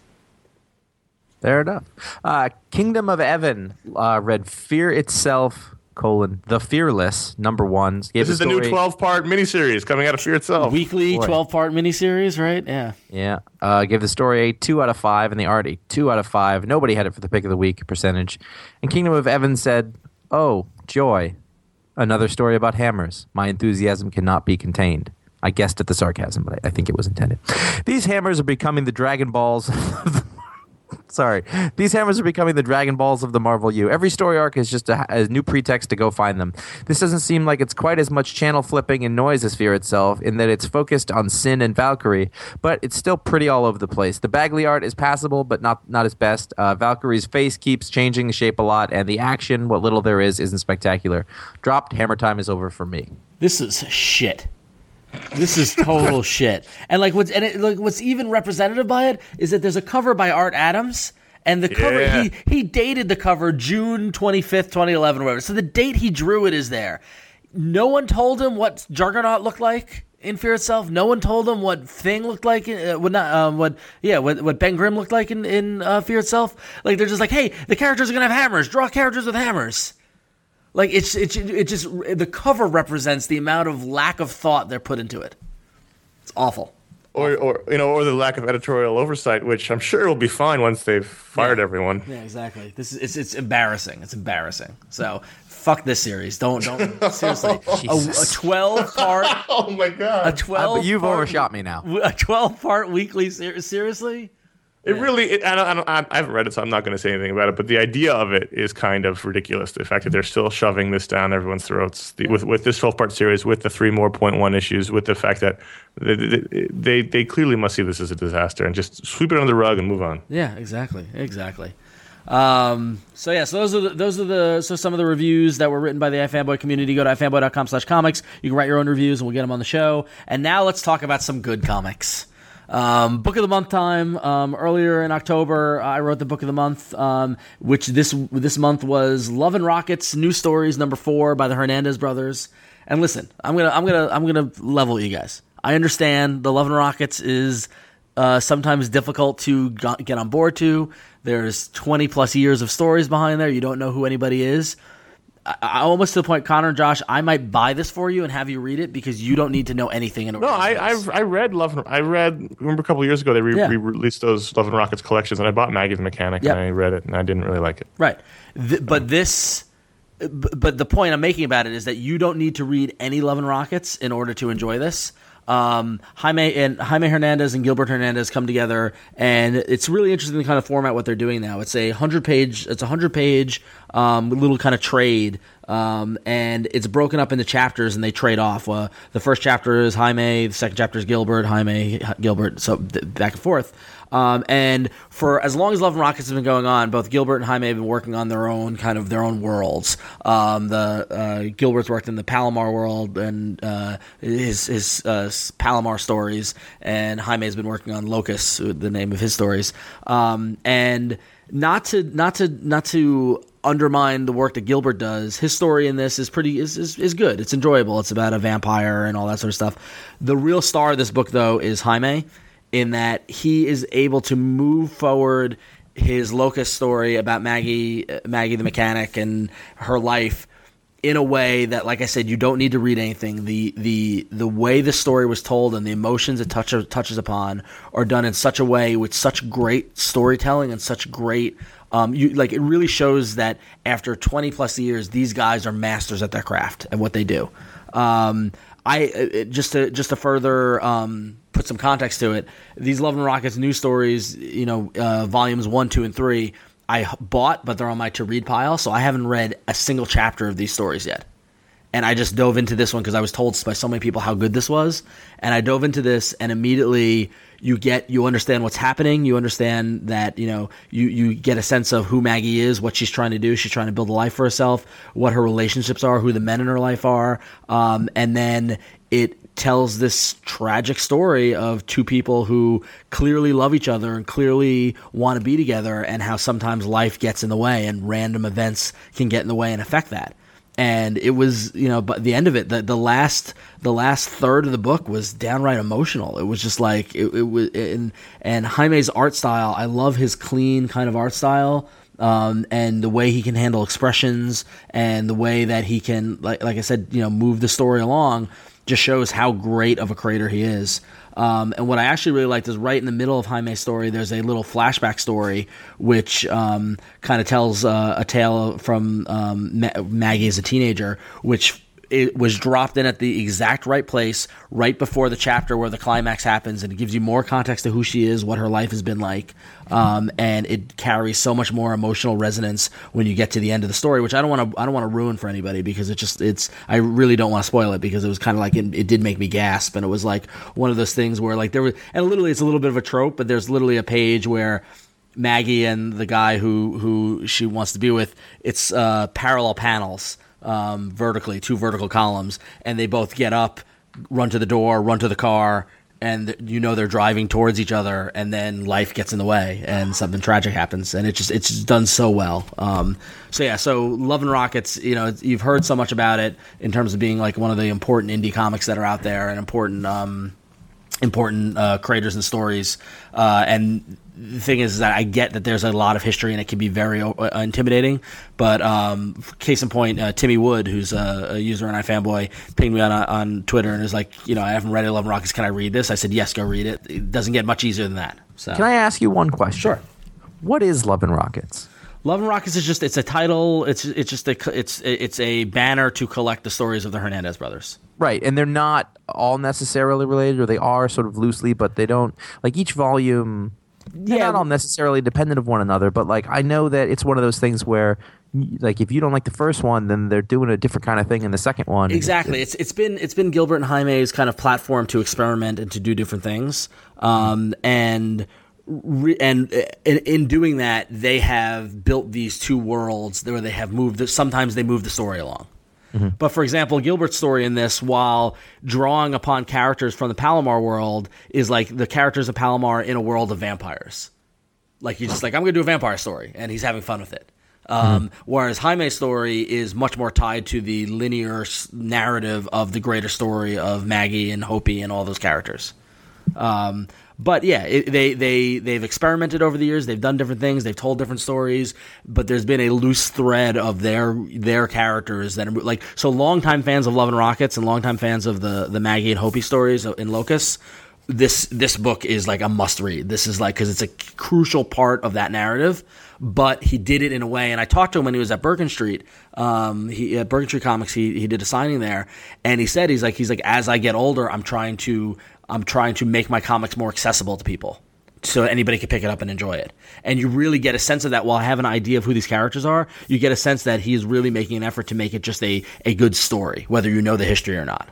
Fair enough. Uh, Kingdom of Evan uh, read Fear Itself, colon, The Fearless, number one.
This is the new twelve-part miniseries coming out of Fear Itself.
Weekly twelve-part miniseries, right? Yeah.
Yeah. Uh, gave the story a two out of five and the art a two out of five. Nobody had it for the pick of the week percentage. And Kingdom of Evan said, oh, joy. Another story about hammers. My enthusiasm cannot be contained. I guessed at the sarcasm, but I, I think it was intended. These hammers are becoming the Dragon Balls of the Sorry. These hammers are becoming the Dragon Balls of the Marvel U. Every story arc is just a, a new pretext to go find them. This doesn't seem like it's quite as much channel flipping and noise as Fear itself, in that it's focused on Sin and Valkyrie, but it's still pretty all over the place. The Bagley art is passable, but not not his best. Uh, Valkyrie's face keeps changing the shape a lot, and the action, what little there is, isn't spectacular. Dropped. Hammer time is over for me.
This is shit. This is total shit. And like what's and it, like what's even representative by it is that there's a cover by Art Adams, and the cover
yeah.
he he dated the cover June twenty-fifth, twenty eleven, or whatever. So the date he drew it is there. No one told him what Juggernaut looked like in Fear itself. No one told him what Thing looked like. In, uh, what not? Um, what? Yeah. What? What Ben Grimm looked like in in uh, Fear itself. Like they're just like, hey, the characters are gonna have hammers. Draw characters with hammers. Like it's it's it just the cover represents the amount of lack of thought they're put into it. It's awful.
Or, or you know, or the lack of editorial oversight, which I'm sure will be fine once they've fired
yeah.
everyone.
Yeah, exactly. This is it's it's embarrassing. It's embarrassing. So fuck this series. Don't don't seriously. a, a twelve part.
Oh my god.
A twelve.
Uh, but you've
part,
overshot me now.
A twelve part weekly series. Seriously.
It yeah. really, it, I, don't, I, don't, I haven't read it, so I'm not going to say anything about it. But the idea of it is kind of ridiculous. The fact that they're still shoving this down everyone's throats the, with with this twelve-part series, with the three more point one issues, with the fact that they, they they clearly must see this as a disaster and just sweep it under the rug and move on.
Yeah, exactly, exactly. Um, so yeah, so those are the, those are the so some of the reviews that were written by the iFanboy community. Go to ifanboy dot com slash comics. You can write your own reviews, and we'll get them on the show. And now let's talk about some good comics. Um, book of the month time. Um, earlier in October, I wrote the book of the month, um, which this this month was Love and Rockets: New Stories number four by the Hernandez brothers. And listen, I'm gonna I'm gonna I'm gonna level you guys. I understand the Love and Rockets is uh, sometimes difficult to get on board to. There's twenty plus years of stories behind there. You don't know who anybody is. I, almost to the point, Connor and Josh, I might buy this for you and have you read it because you don't need to know anything in it.
No, I I've, I read Love and I read. Remember a couple of years ago they re-
yeah.
released those Love and Rockets collections, and I bought Maggie the Mechanic,
yep.
and I read it, and I didn't really like it.
Right, Th- but this, but the point I'm making about it is that you don't need to read any Love and Rockets in order to enjoy this. Um, Jaime and Jaime Hernandez and Gilbert Hernandez come together, and it's really interesting the kind of format what they're doing now. It's a hundred page, it's a hundred page um, little kind of trade, um, and it's broken up into chapters, and they trade off. Uh, the first chapter is Jaime, the second chapter is Gilbert, Jaime, Gilbert, so th- back and forth. Um, and for as long as Love and Rockets has been going on, both Gilbert and Jaime have been working on their own kind of their own worlds. Um, the uh, Gilbert's worked in the Palomar world and uh, his his uh, Palomar stories, and Jaime's been working on Locus, the name of his stories. Um, and not to not to not to undermine the work that Gilbert does. His story in this is pretty is, is is good. It's enjoyable. It's about a vampire and all that sort of stuff. The real star of this book, though, is Jaime, in that he is able to move forward his Locust story about Maggie, Maggie the Mechanic, and her life in a way that, like I said, you don't need to read anything. The the the way the story was told and the emotions it touch, touches upon are done in such a way with such great storytelling and such great. Um, you like it really shows that after twenty plus years, these guys are masters at their craft and what they do. Um, I uh, just to just to further um, put some context to it, these Love and Rockets new stories, you know, uh, volumes one, two, and three, I bought, but they're on my to read pile, so I haven't read a single chapter of these stories yet. And I just dove into this one because I was told by so many people how good this was, and I dove into this, and immediately you get you understand what's happening. You understand that you know you you get a sense of who Maggie is, what she's trying to do. She's trying to build a life for herself, what her relationships are, who the men in her life are, um, and then it tells this tragic story of two people who clearly love each other and clearly want to be together, and how sometimes life gets in the way and random events can get in the way and affect that. And it was, you know, but the end of it, the, the last, the last third of the book was downright emotional. It was just like it, it was, and and Jaime's art style. I love his clean kind of art style, um, and the way he can handle expressions, and the way that he can, like, like I said, you know, move the story along. Just shows how great of a creator he is. Um, and what I actually really liked is right in the middle of Jaime's story, there's a little flashback story which um, kind of tells uh, a tale from um, Ma- Maggie as a teenager, which it was dropped in at the exact right place, right before the chapter where the climax happens, and it gives you more context to who she is, what her life has been like, um, and it carries so much more emotional resonance when you get to the end of the story, which I don't want to I don't want to ruin for anybody, because it just it's I really don't want to spoil it, because it was kind of like it, it did make me gasp, and it was like one of those things where like there was, and literally it's a little bit of a trope, but there's literally a page where Maggie and the guy who who she wants to be with, it's uh, parallel panels. Um, vertically, two vertical columns, and they both get up, run to the door, run to the car, and you know they're driving towards each other, and then life gets in the way, and something tragic happens, and it just it's just done so well. Um, so yeah, so Love and Rockets, you know, you've heard so much about it in terms of being like one of the important indie comics that are out there, and important um, important uh, creators and stories, uh, and the thing is that I get that there's a lot of history and it can be very uh, intimidating, but um, case in point, uh, Timmy Wood, who's a, a user on iFanboy, pinged me on on Twitter and is like, you know, I haven't read Love and Rockets, can I read this? I said, yes, go read it. It doesn't get much easier than that. So.
Can I ask you one question?
Sure.
What is Love and Rockets?
Love and Rockets is just, it's a title, it's it's just a, it's it's a banner to collect the stories of the Hernandez brothers.
Right, and they're not all necessarily related, or they are sort of loosely, but they don't, like each volume... They're yeah. not all necessarily dependent of one another, but like I know that it's one of those things where, like, if you don't like the first one, then they're doing a different kind of thing in the second one.
Exactly. It's it's been it's been Gilbert and Jaime's kind of platform to experiment and to do different things, um, and re- and in, in doing that, they have built these two worlds where they have moved. Sometimes they move the story along. Mm-hmm. But for example, Gilbert's story in this, while drawing upon characters from the Palomar world, is like the characters of Palomar in a world of vampires. Like he's just like, I'm going to do a vampire story, and he's having fun with it. Um, mm-hmm. Whereas Jaime's story is much more tied to the linear narrative of the greater story of Maggie and Hopi and all those characters. Um, but yeah, it, they they they've experimented over the years. They've done different things. They've told different stories. But there's been a loose thread of their their characters that are like so. Longtime fans of Love and Rockets and longtime fans of the the Maggie and Hopi stories in Locus. This this book is like a must read. This is like because it's a crucial part of that narrative. But he did it in a way, and I talked to him when he was at Bergen Street. Um, he at Bergen Street Comics, he he did a signing there, and he said he's like he's like as I get older, I'm trying to. I'm trying to make my comics more accessible to people so anybody can pick it up and enjoy it. And you really get a sense of that while I have an idea of who these characters are. You get a sense that he is really making an effort to make it just a, a good story, whether you know the history or not.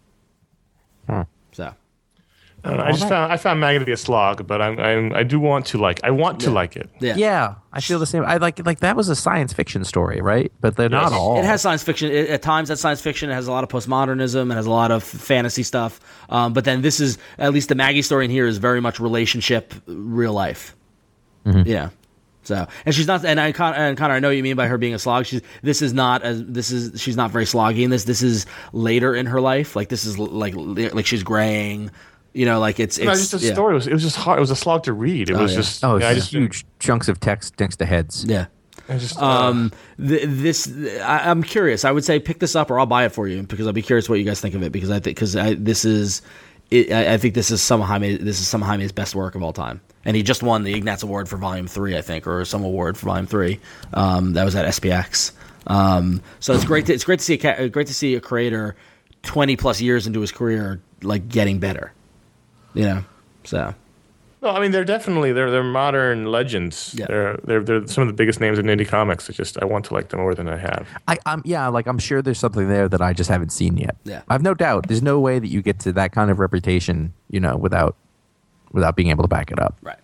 Hmm.
So.
I, don't know, I just found I found Maggie to be a slog, but I'm, I'm I do want to like I want to
yeah.
like it.
Yeah. yeah, I feel the same. I like like that was a science fiction story, right? But they're yes. not all.
It has science fiction it, at times. That's science fiction. It has a lot of postmodernism. It has a lot of fantasy stuff. Um, but then this is at least the Maggie story in here is very much relationship, real life. Mm-hmm. Yeah. So and she's not and I and Connor, I know what you mean by her being a slog. She's this is not as this is she's not very sloggy in this. This is later in her life. Like this is like like she's graying. You know, like it's, it's
no, just a
yeah.
story. It was, it was just hard. It was a slog to read. It
oh,
was
yeah.
just
oh,
yeah,
it's
just
huge chunks of text next to heads.
Yeah.
I just, uh,
um, th- this I, I'm curious. I would say pick this up, or I'll buy it for you because I'll be curious what you guys think of it. Because I think because this is, it, I, I think this is some of Jaime. This is some of Jaime's best work of all time, and he just won the Ignatz Award for Volume Three, I think, or some award for Volume Three. Um, that was at S P X. Um, so it's great. To, it's great to see a great to see a creator twenty plus years into his career like getting better. You know, so.
No, I mean they're definitely they're they're modern legends.
Yeah.
They're they're they're some of the biggest names in indie comics. It's just I want to like them more than I have.
I, I'm yeah, like I'm sure there's something there that I just haven't seen yet.
Yeah,
I've no doubt. There's no way that you get to that kind of reputation, you know, without without being able to back it up.
Right.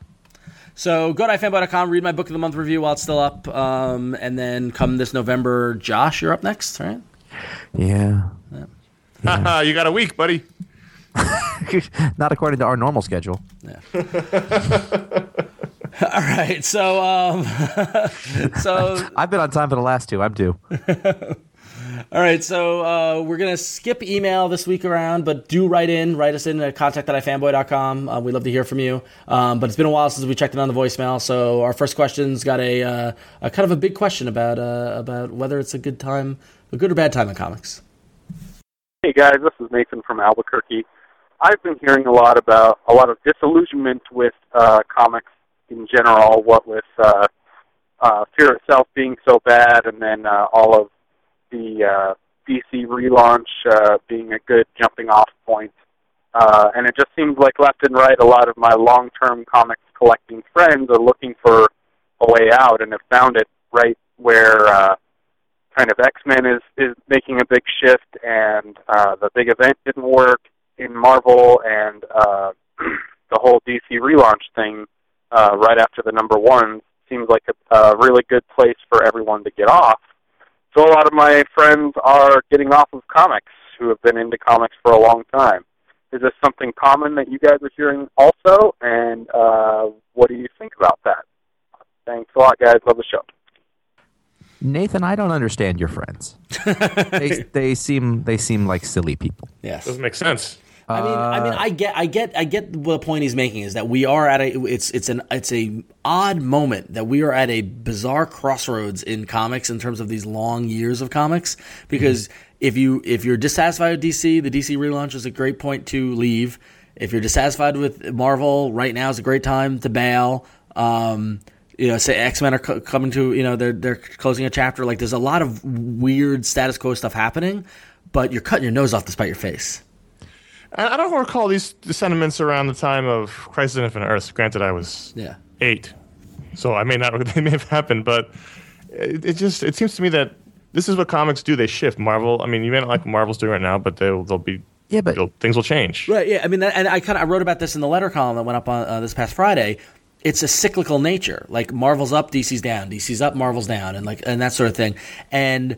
So go to ifanboy dot com, read my book of the month review while it's still up, um, and then come this November, Josh, you're up next, right?
Yeah.
yeah.
yeah. You got a week, buddy.
Not according to our normal schedule.
Yeah. All right. So, um, so
I've been on time for the last two. I'm due.
All right. So uh, we're gonna skip email this week around, but do write in, write us in at contact at ifanboy dot com. Uh, we'd love to hear from you. Um, but it's been a while since we checked in on the voicemail. So our first question's got a, uh, a kind of a big question about uh, about whether it's a good time, a good or bad time in comics.
Hey guys, this is Nathan from Albuquerque. I've been hearing a lot about a lot of disillusionment with uh, comics in general, what with uh, uh, Fear itself being so bad, and then uh, all of the uh, D C relaunch uh, being a good jumping off point. Uh, and it just seems like left and right, a lot of my long-term comics collecting friends are looking for a way out and have found it right where uh, kind of X-Men is, is making a big shift, and uh, the big event didn't work in Marvel, and uh, the whole D C relaunch thing uh, right after the number one seems like a, a really good place for everyone to get off. So a lot of my friends are getting off of comics who have been into comics for a long time. Is this something common that you guys are hearing also? And uh, what do you think about that? Thanks a lot, guys. Love the show.
Nathan, I don't understand your friends. they, they seem they seem like silly people.
Yes,
doesn't make sense.
I mean, I mean, I get, I get, I get what the point he's making is that we are at a, it's, it's an, it's a odd moment that we are at a bizarre crossroads in comics in terms of these long years of comics. Because mm-hmm. if you, if you're dissatisfied with D C, the D C relaunch is a great point to leave. If you're dissatisfied with Marvel, right now is a great time to bail. Um, you know, say X-Men are co- coming to, you know, they're they're closing a chapter. Like, there's a lot of weird status quo stuff happening, but you're cutting your nose off to spite your face.
I don't recall these sentiments around the time of Crisis on Infinite Earths. Granted, I was
yeah.
eight, so I may not. They may have happened, but it, it just it seems to me that this is what comics do. They shift. Marvel. I mean, you may not like what Marvel's doing right now, but they'll they'll be yeah, but things will change.
Right. Yeah. I mean, and I kind of I wrote about this in the letter column that went up on uh, this past Friday. It's a cyclical nature. Like, Marvel's up, D C's down. D C's up, Marvel's down, and like and that sort of thing. And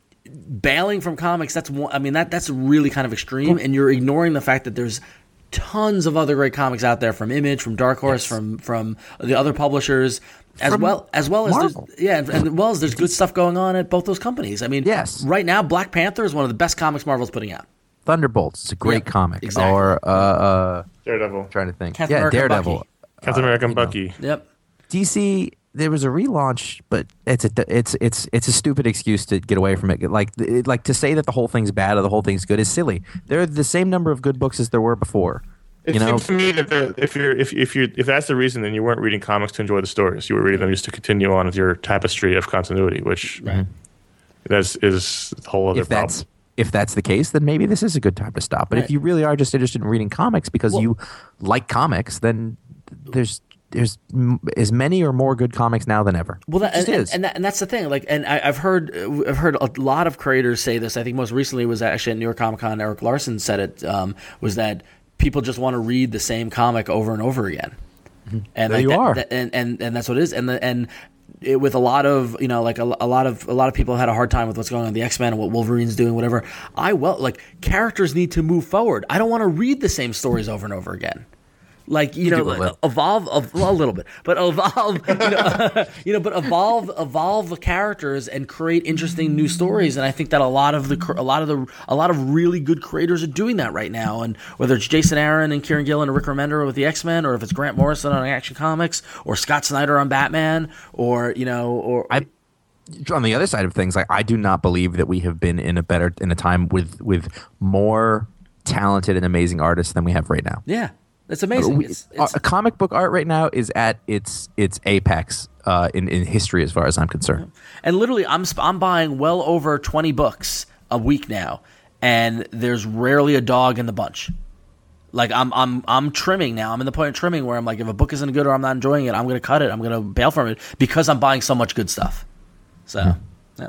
bailing from comics, that's one, I mean that that's really kind of extreme, and you're ignoring the fact that there's tons of other great comics out there from Image, from Dark Horse, yes. from from the other publishers, as from well as well as
Marvel.
there's, yeah, and, and as well as there's good stuff going on at both those companies. I mean,
yes.
right now Black Panther is one of the best comics Marvel's putting out.
Thunderbolts, it's a great
yeah,
comic.
Exactly.
Or uh, uh,
Daredevil.
I'm trying to think.
Captain
yeah,
America
Daredevil.
Bucky.
Captain
uh,
America and Bucky.
Know. Yep.
D C, there was a relaunch, but it's a it's it's it's a stupid excuse to get away from it. Like it, like to say that the whole thing's bad or the whole thing's good is silly. There are the same number of good books as there were before.
It
you know?
seems to me that if you're if if you if that's the reason, then you weren't reading comics to enjoy the stories. You were reading them just to continue on with your tapestry of continuity, which
right.
that's is a whole other
if
problem.
That's, if that's the case, then maybe this is a good time to stop. But right. if you really are just interested in reading comics because well, you like comics, then there's There's m- as many or more good comics now than ever.
Well, that, and,
is.
and, that, and that's the thing. Like, and I, I've heard, I've heard a lot of creators say this. I think most recently was actually at New York Comic Con. Eric Larson said it um, was that people just want to read the same comic over and over again.
Mm-hmm.
And
there
like
you
that,
are,
that, and, and and that's what it is. And the, and it, with a lot of you know, like a, a lot of a lot of people had a hard time with what's going on with the X-Men and what Wolverine's doing, whatever. I well, like characters need to move forward. I don't want to read the same stories over and over again. Like, you, you know, like, evolve, evolve well, a little bit, but evolve, you know, you know, but evolve, evolve the characters and create interesting new stories. And I think that a lot of the, a lot of the, a lot of really good creators are doing that right now. And whether it's Jason Aaron and Kieran Gillen and Rick Remender with the X-Men, or if it's Grant Morrison on Action Comics, or Scott Snyder on Batman, or you know, or
I. On the other side of things, like I do not believe that we have been in a better in a time with with more talented and amazing artists than we have right now.
Yeah. It's amazing. It's, it's,
a comic book art right now is at its its apex uh, in in history, as far as I'm concerned.
And literally, I'm I'm buying well over twenty books a week now, and there's rarely a dog in the bunch. Like I'm I'm I'm trimming now. I'm in the point of trimming where I'm like, if a book isn't good or I'm not enjoying it, I'm going to cut it. I'm going to bail from it because I'm buying so much good stuff. So,
mm-hmm.
yeah.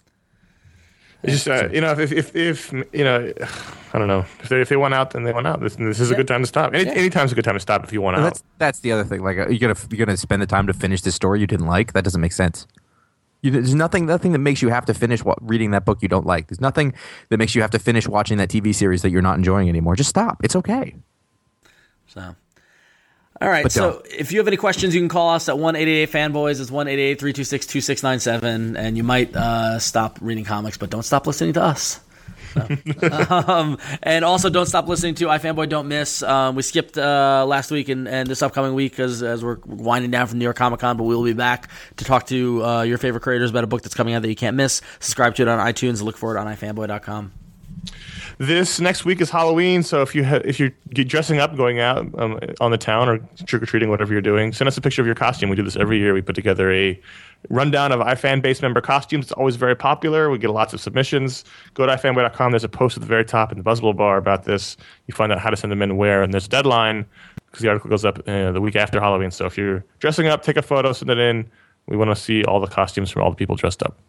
It's just uh, you know if, if if you know I don't know if they if they want out then they want out. This this is a
yeah.
good time to stop. Any
yeah.
anytime's a good time to stop if you want
well,
out.
That's that's the other thing. Like uh, you're gonna you're gonna spend the time to finish this story you didn't like. That doesn't make sense. You, there's nothing nothing that makes you have to finish what, reading that book you don't like. There's nothing that makes you have to finish watching that T V series that you're not enjoying anymore. Just stop. It's okay.
So. All right,
but
so
don't.
if you have any questions, you can call us at one eight eight eight fanboys. It's one eight eight eight, three two six, two six nine seven, and you might uh, stop reading comics, but don't stop listening to us. So. um, and also, don't stop listening to iFanboy Don't Miss. Um, we skipped uh, last week and, and this upcoming week as, as we're winding down from New York Comic Con, but we will be back to talk to uh, your favorite creators about a book that's coming out that you can't miss. Subscribe to it on iTunes and look for it on ifanboy dot com.
This next week is Halloween, so if you ha- if you're dressing up, going out um, on the town or trick or treating, whatever you're doing, send us a picture of your costume. We do this every year. We put together a rundown of iFanBase member costumes. It's always very popular. We get lots of submissions. Go to ifanboy dot com. There's a post at the very top in the Buzzable bar about this. You find out how to send them in and where, and there's a deadline because the article goes up uh, the week after Halloween. So if you're dressing up, take a photo, send it in. We want to see all the costumes from all the people dressed up.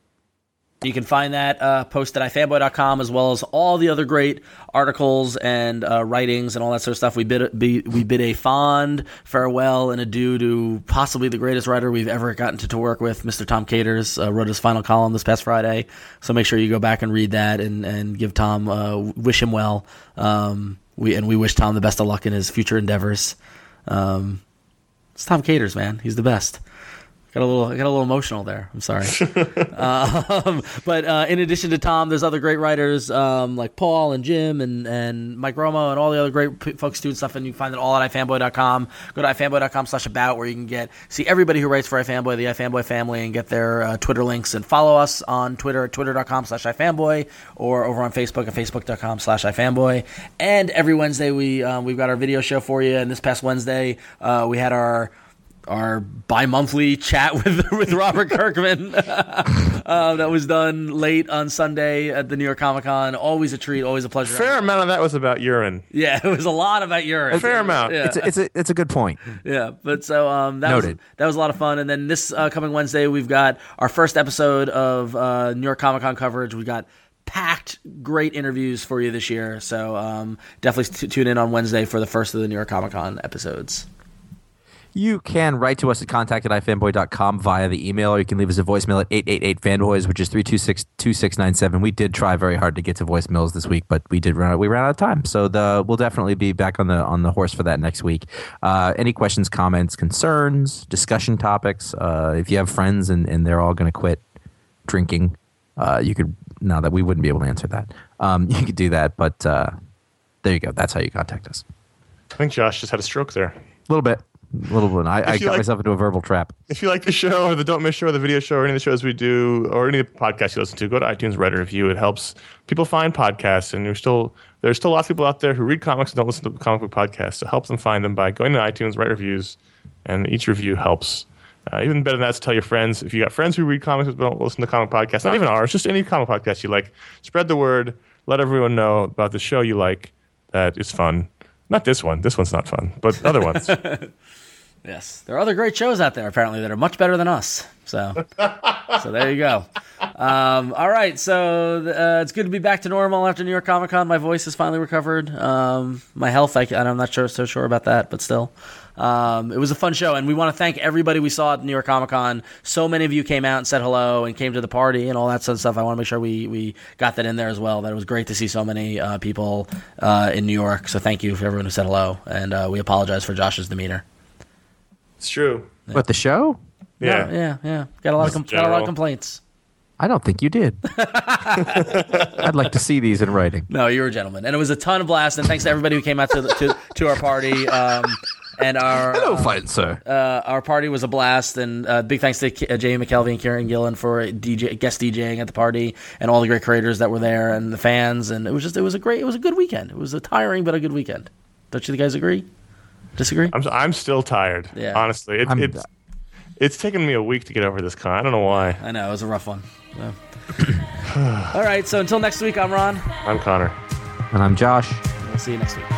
You can find that uh, post at ifanboy dot com, as well as all the other great articles and uh, writings and all that sort of stuff. We bid, be, we bid a fond farewell and adieu to possibly the greatest writer we've ever gotten to, to work with. Mister Tom Caters uh, wrote his final column this past Friday, so make sure you go back and read that and, and give Tom, uh, wish him well. Um, we And we wish Tom the best of luck in his future endeavors. Um, it's Tom Caters, man. He's the best. Got a little, I got a little emotional there. I'm sorry. um, but uh, in addition to Tom, there's other great writers um, like Paul and Jim and, and Mike Romo and all the other great p- folks doing stuff. And you can find it all at ifanboy dot com. Go to ifanboy dot com slash about, where you can get see everybody who writes for iFanboy, the iFanboy family, and get their uh, Twitter links. And follow us on Twitter at twitter dot com slash ifanboy, or over on Facebook at facebook dot com slash ifanboy. And every Wednesday we um, we've got our video show for you. And this past Wednesday uh, we had our our bi-monthly chat with with Robert Kirkman uh, that was done late on Sunday at the New York Comic Con. Always a treat, always a pleasure.
Fair amount of that was about urine.
Yeah, it was a lot about urine.
A fair amount.
Yeah. It's a, it's a it's a good point.
Yeah, but so um, that
Noted.
was that was a lot of fun. And then this uh, coming Wednesday, we've got our first episode of uh, New York Comic Con coverage. We got packed great interviews for you this year, so um, definitely t- tune in on Wednesday for the first of the New York Comic Con episodes.
You can write to us at contact at ifanboy dot com via the email, or you can leave us a voicemail at eight eight eight fanboys, which is three two six, two six nine seven. We did try very hard to get to voicemails this week, but we did run out, we ran out of time. So the we'll definitely be back on the on the horse for that next week. Uh, any questions, comments, concerns, discussion topics? Uh, if you have friends and, and they're all going to quit drinking, uh, you could, now that we wouldn't be able to answer that, um, you could do that. But uh, there you go. That's how you contact us.
I think Josh just had a stroke there.
A little bit. A little bit. I, I got
like,
myself into a verbal trap.
If you like the show or the Don't Miss Show or the video show or any of the shows we do or any of the podcasts you listen to, go to iTunes, write a review. It helps people find podcasts. And there's still, there's still lots of people out there who read comics and don't listen to comic book podcasts. So help them find them by going to iTunes, write reviews, and each review helps. Uh, even better than that is tell your friends. If you got friends who read comics but don't listen to comic podcasts, not even ours, just any comic podcast you like, spread the word. Let everyone know about the show you like. That is fun. Not this one. This one's not fun, but other ones.
Yes, there are other great shows out there apparently that are much better than us. So, so there you go. Um, all right, so uh, it's good to be back to normal after New York Comic Con. My voice has finally recovered. Um, my health, I, I'm not sure so sure about that, but still, um, it was a fun show, and we want to thank everybody we saw at New York Comic Con. So many of you came out and said hello and came to the party and all that sort of stuff. I want to make sure we we got that in there as well. That it was great to see so many uh, people uh, in New York. So thank you for everyone who said hello, and uh, we apologize for Josh's demeanor.
It's true.
Yeah. What, the show?
Yeah,
yeah, yeah. yeah. Got a lot of com- got a lot of complaints.
I don't think you did. I'd like to see these in writing.
No, you were a gentleman, and it was a ton of blast. And thanks to everybody who came out to the, to, to our party. Um, and our
hello,
uh,
fine sir.
Uh, our party was a blast, and uh, big thanks to K- uh, Jamie McKelvey and Kieran Gillen for D J guest DJing at the party, and all the great creators that were there, and the fans. And it was just it was a great it was a good weekend. It was a tiring but a good weekend. Don't you guys agree? Disagree?
I'm I'm still tired.
Yeah.
Honestly, it, it's it's taken me a week to get over this con. I don't know why.
I know it was a rough one. Yeah. All right, so until next week, I'm Ron.
I'm Connor.
And I'm Josh.
We'll see you next week.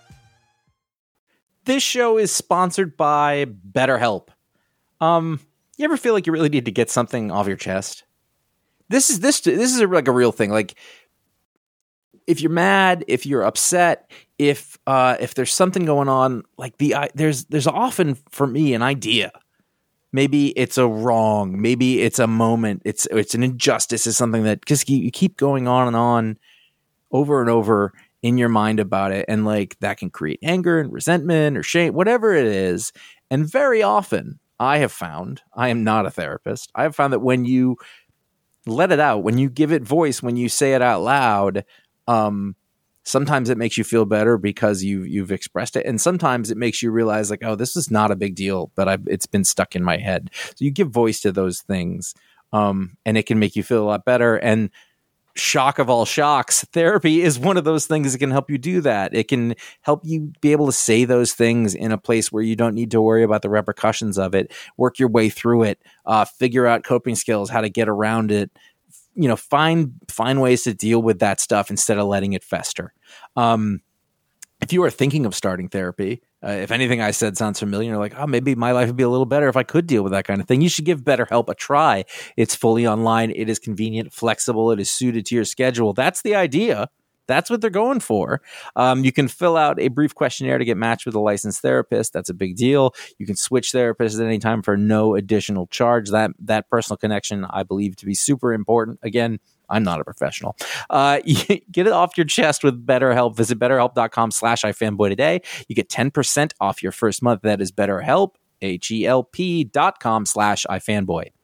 This show is sponsored by BetterHelp. Um,
You ever feel like you really need to get something off your chest? This is this this is a, like a real thing. Like, if you're mad, if you're upset, if uh, if there's something going on, like the I, there's there's often for me an idea. Maybe it's a wrong. Maybe it's a moment. It's it's an injustice. It's something that just you, you keep going on and on, over and over in your mind about it, and like that can create anger and resentment or shame, whatever it is. And very often, I have found, I am not a therapist, I have found that when you let it out, when you give it voice, when you say it out loud, um, sometimes it makes you feel better because you you've expressed it, and sometimes it makes you realize like, oh, this is not a big deal, but I've, it's been stuck in my head. So you give voice to those things, um, and it can make you feel a lot better. And shock of all shocks, therapy is one of those things that can help you do that. It can help you be able to say those things in a place where you don't need to worry about the repercussions of it, work your way through it, uh, figure out coping skills, how to get around it, you know, find, find ways to deal with that stuff instead of letting it fester. Um, if you are thinking of starting therapy, uh, if anything I said sounds familiar, you're like, oh, maybe my life would be a little better if I could deal with that kind of thing. You should give BetterHelp a try. It's fully online. It is convenient, flexible. It is suited to your schedule. That's the idea. That's what they're going for. Um, you can fill out a brief questionnaire to get matched with a licensed therapist. That's a big deal. You can switch therapists at any time for no additional charge. That that personal connection, I believe, to be super important. Again, I'm not a professional. Uh, get it off your chest with BetterHelp. Visit betterhelp.com slash ifanboy today. You get ten percent off your first month. That is BetterHelp, H-E-L-P dot com slash ifanboy.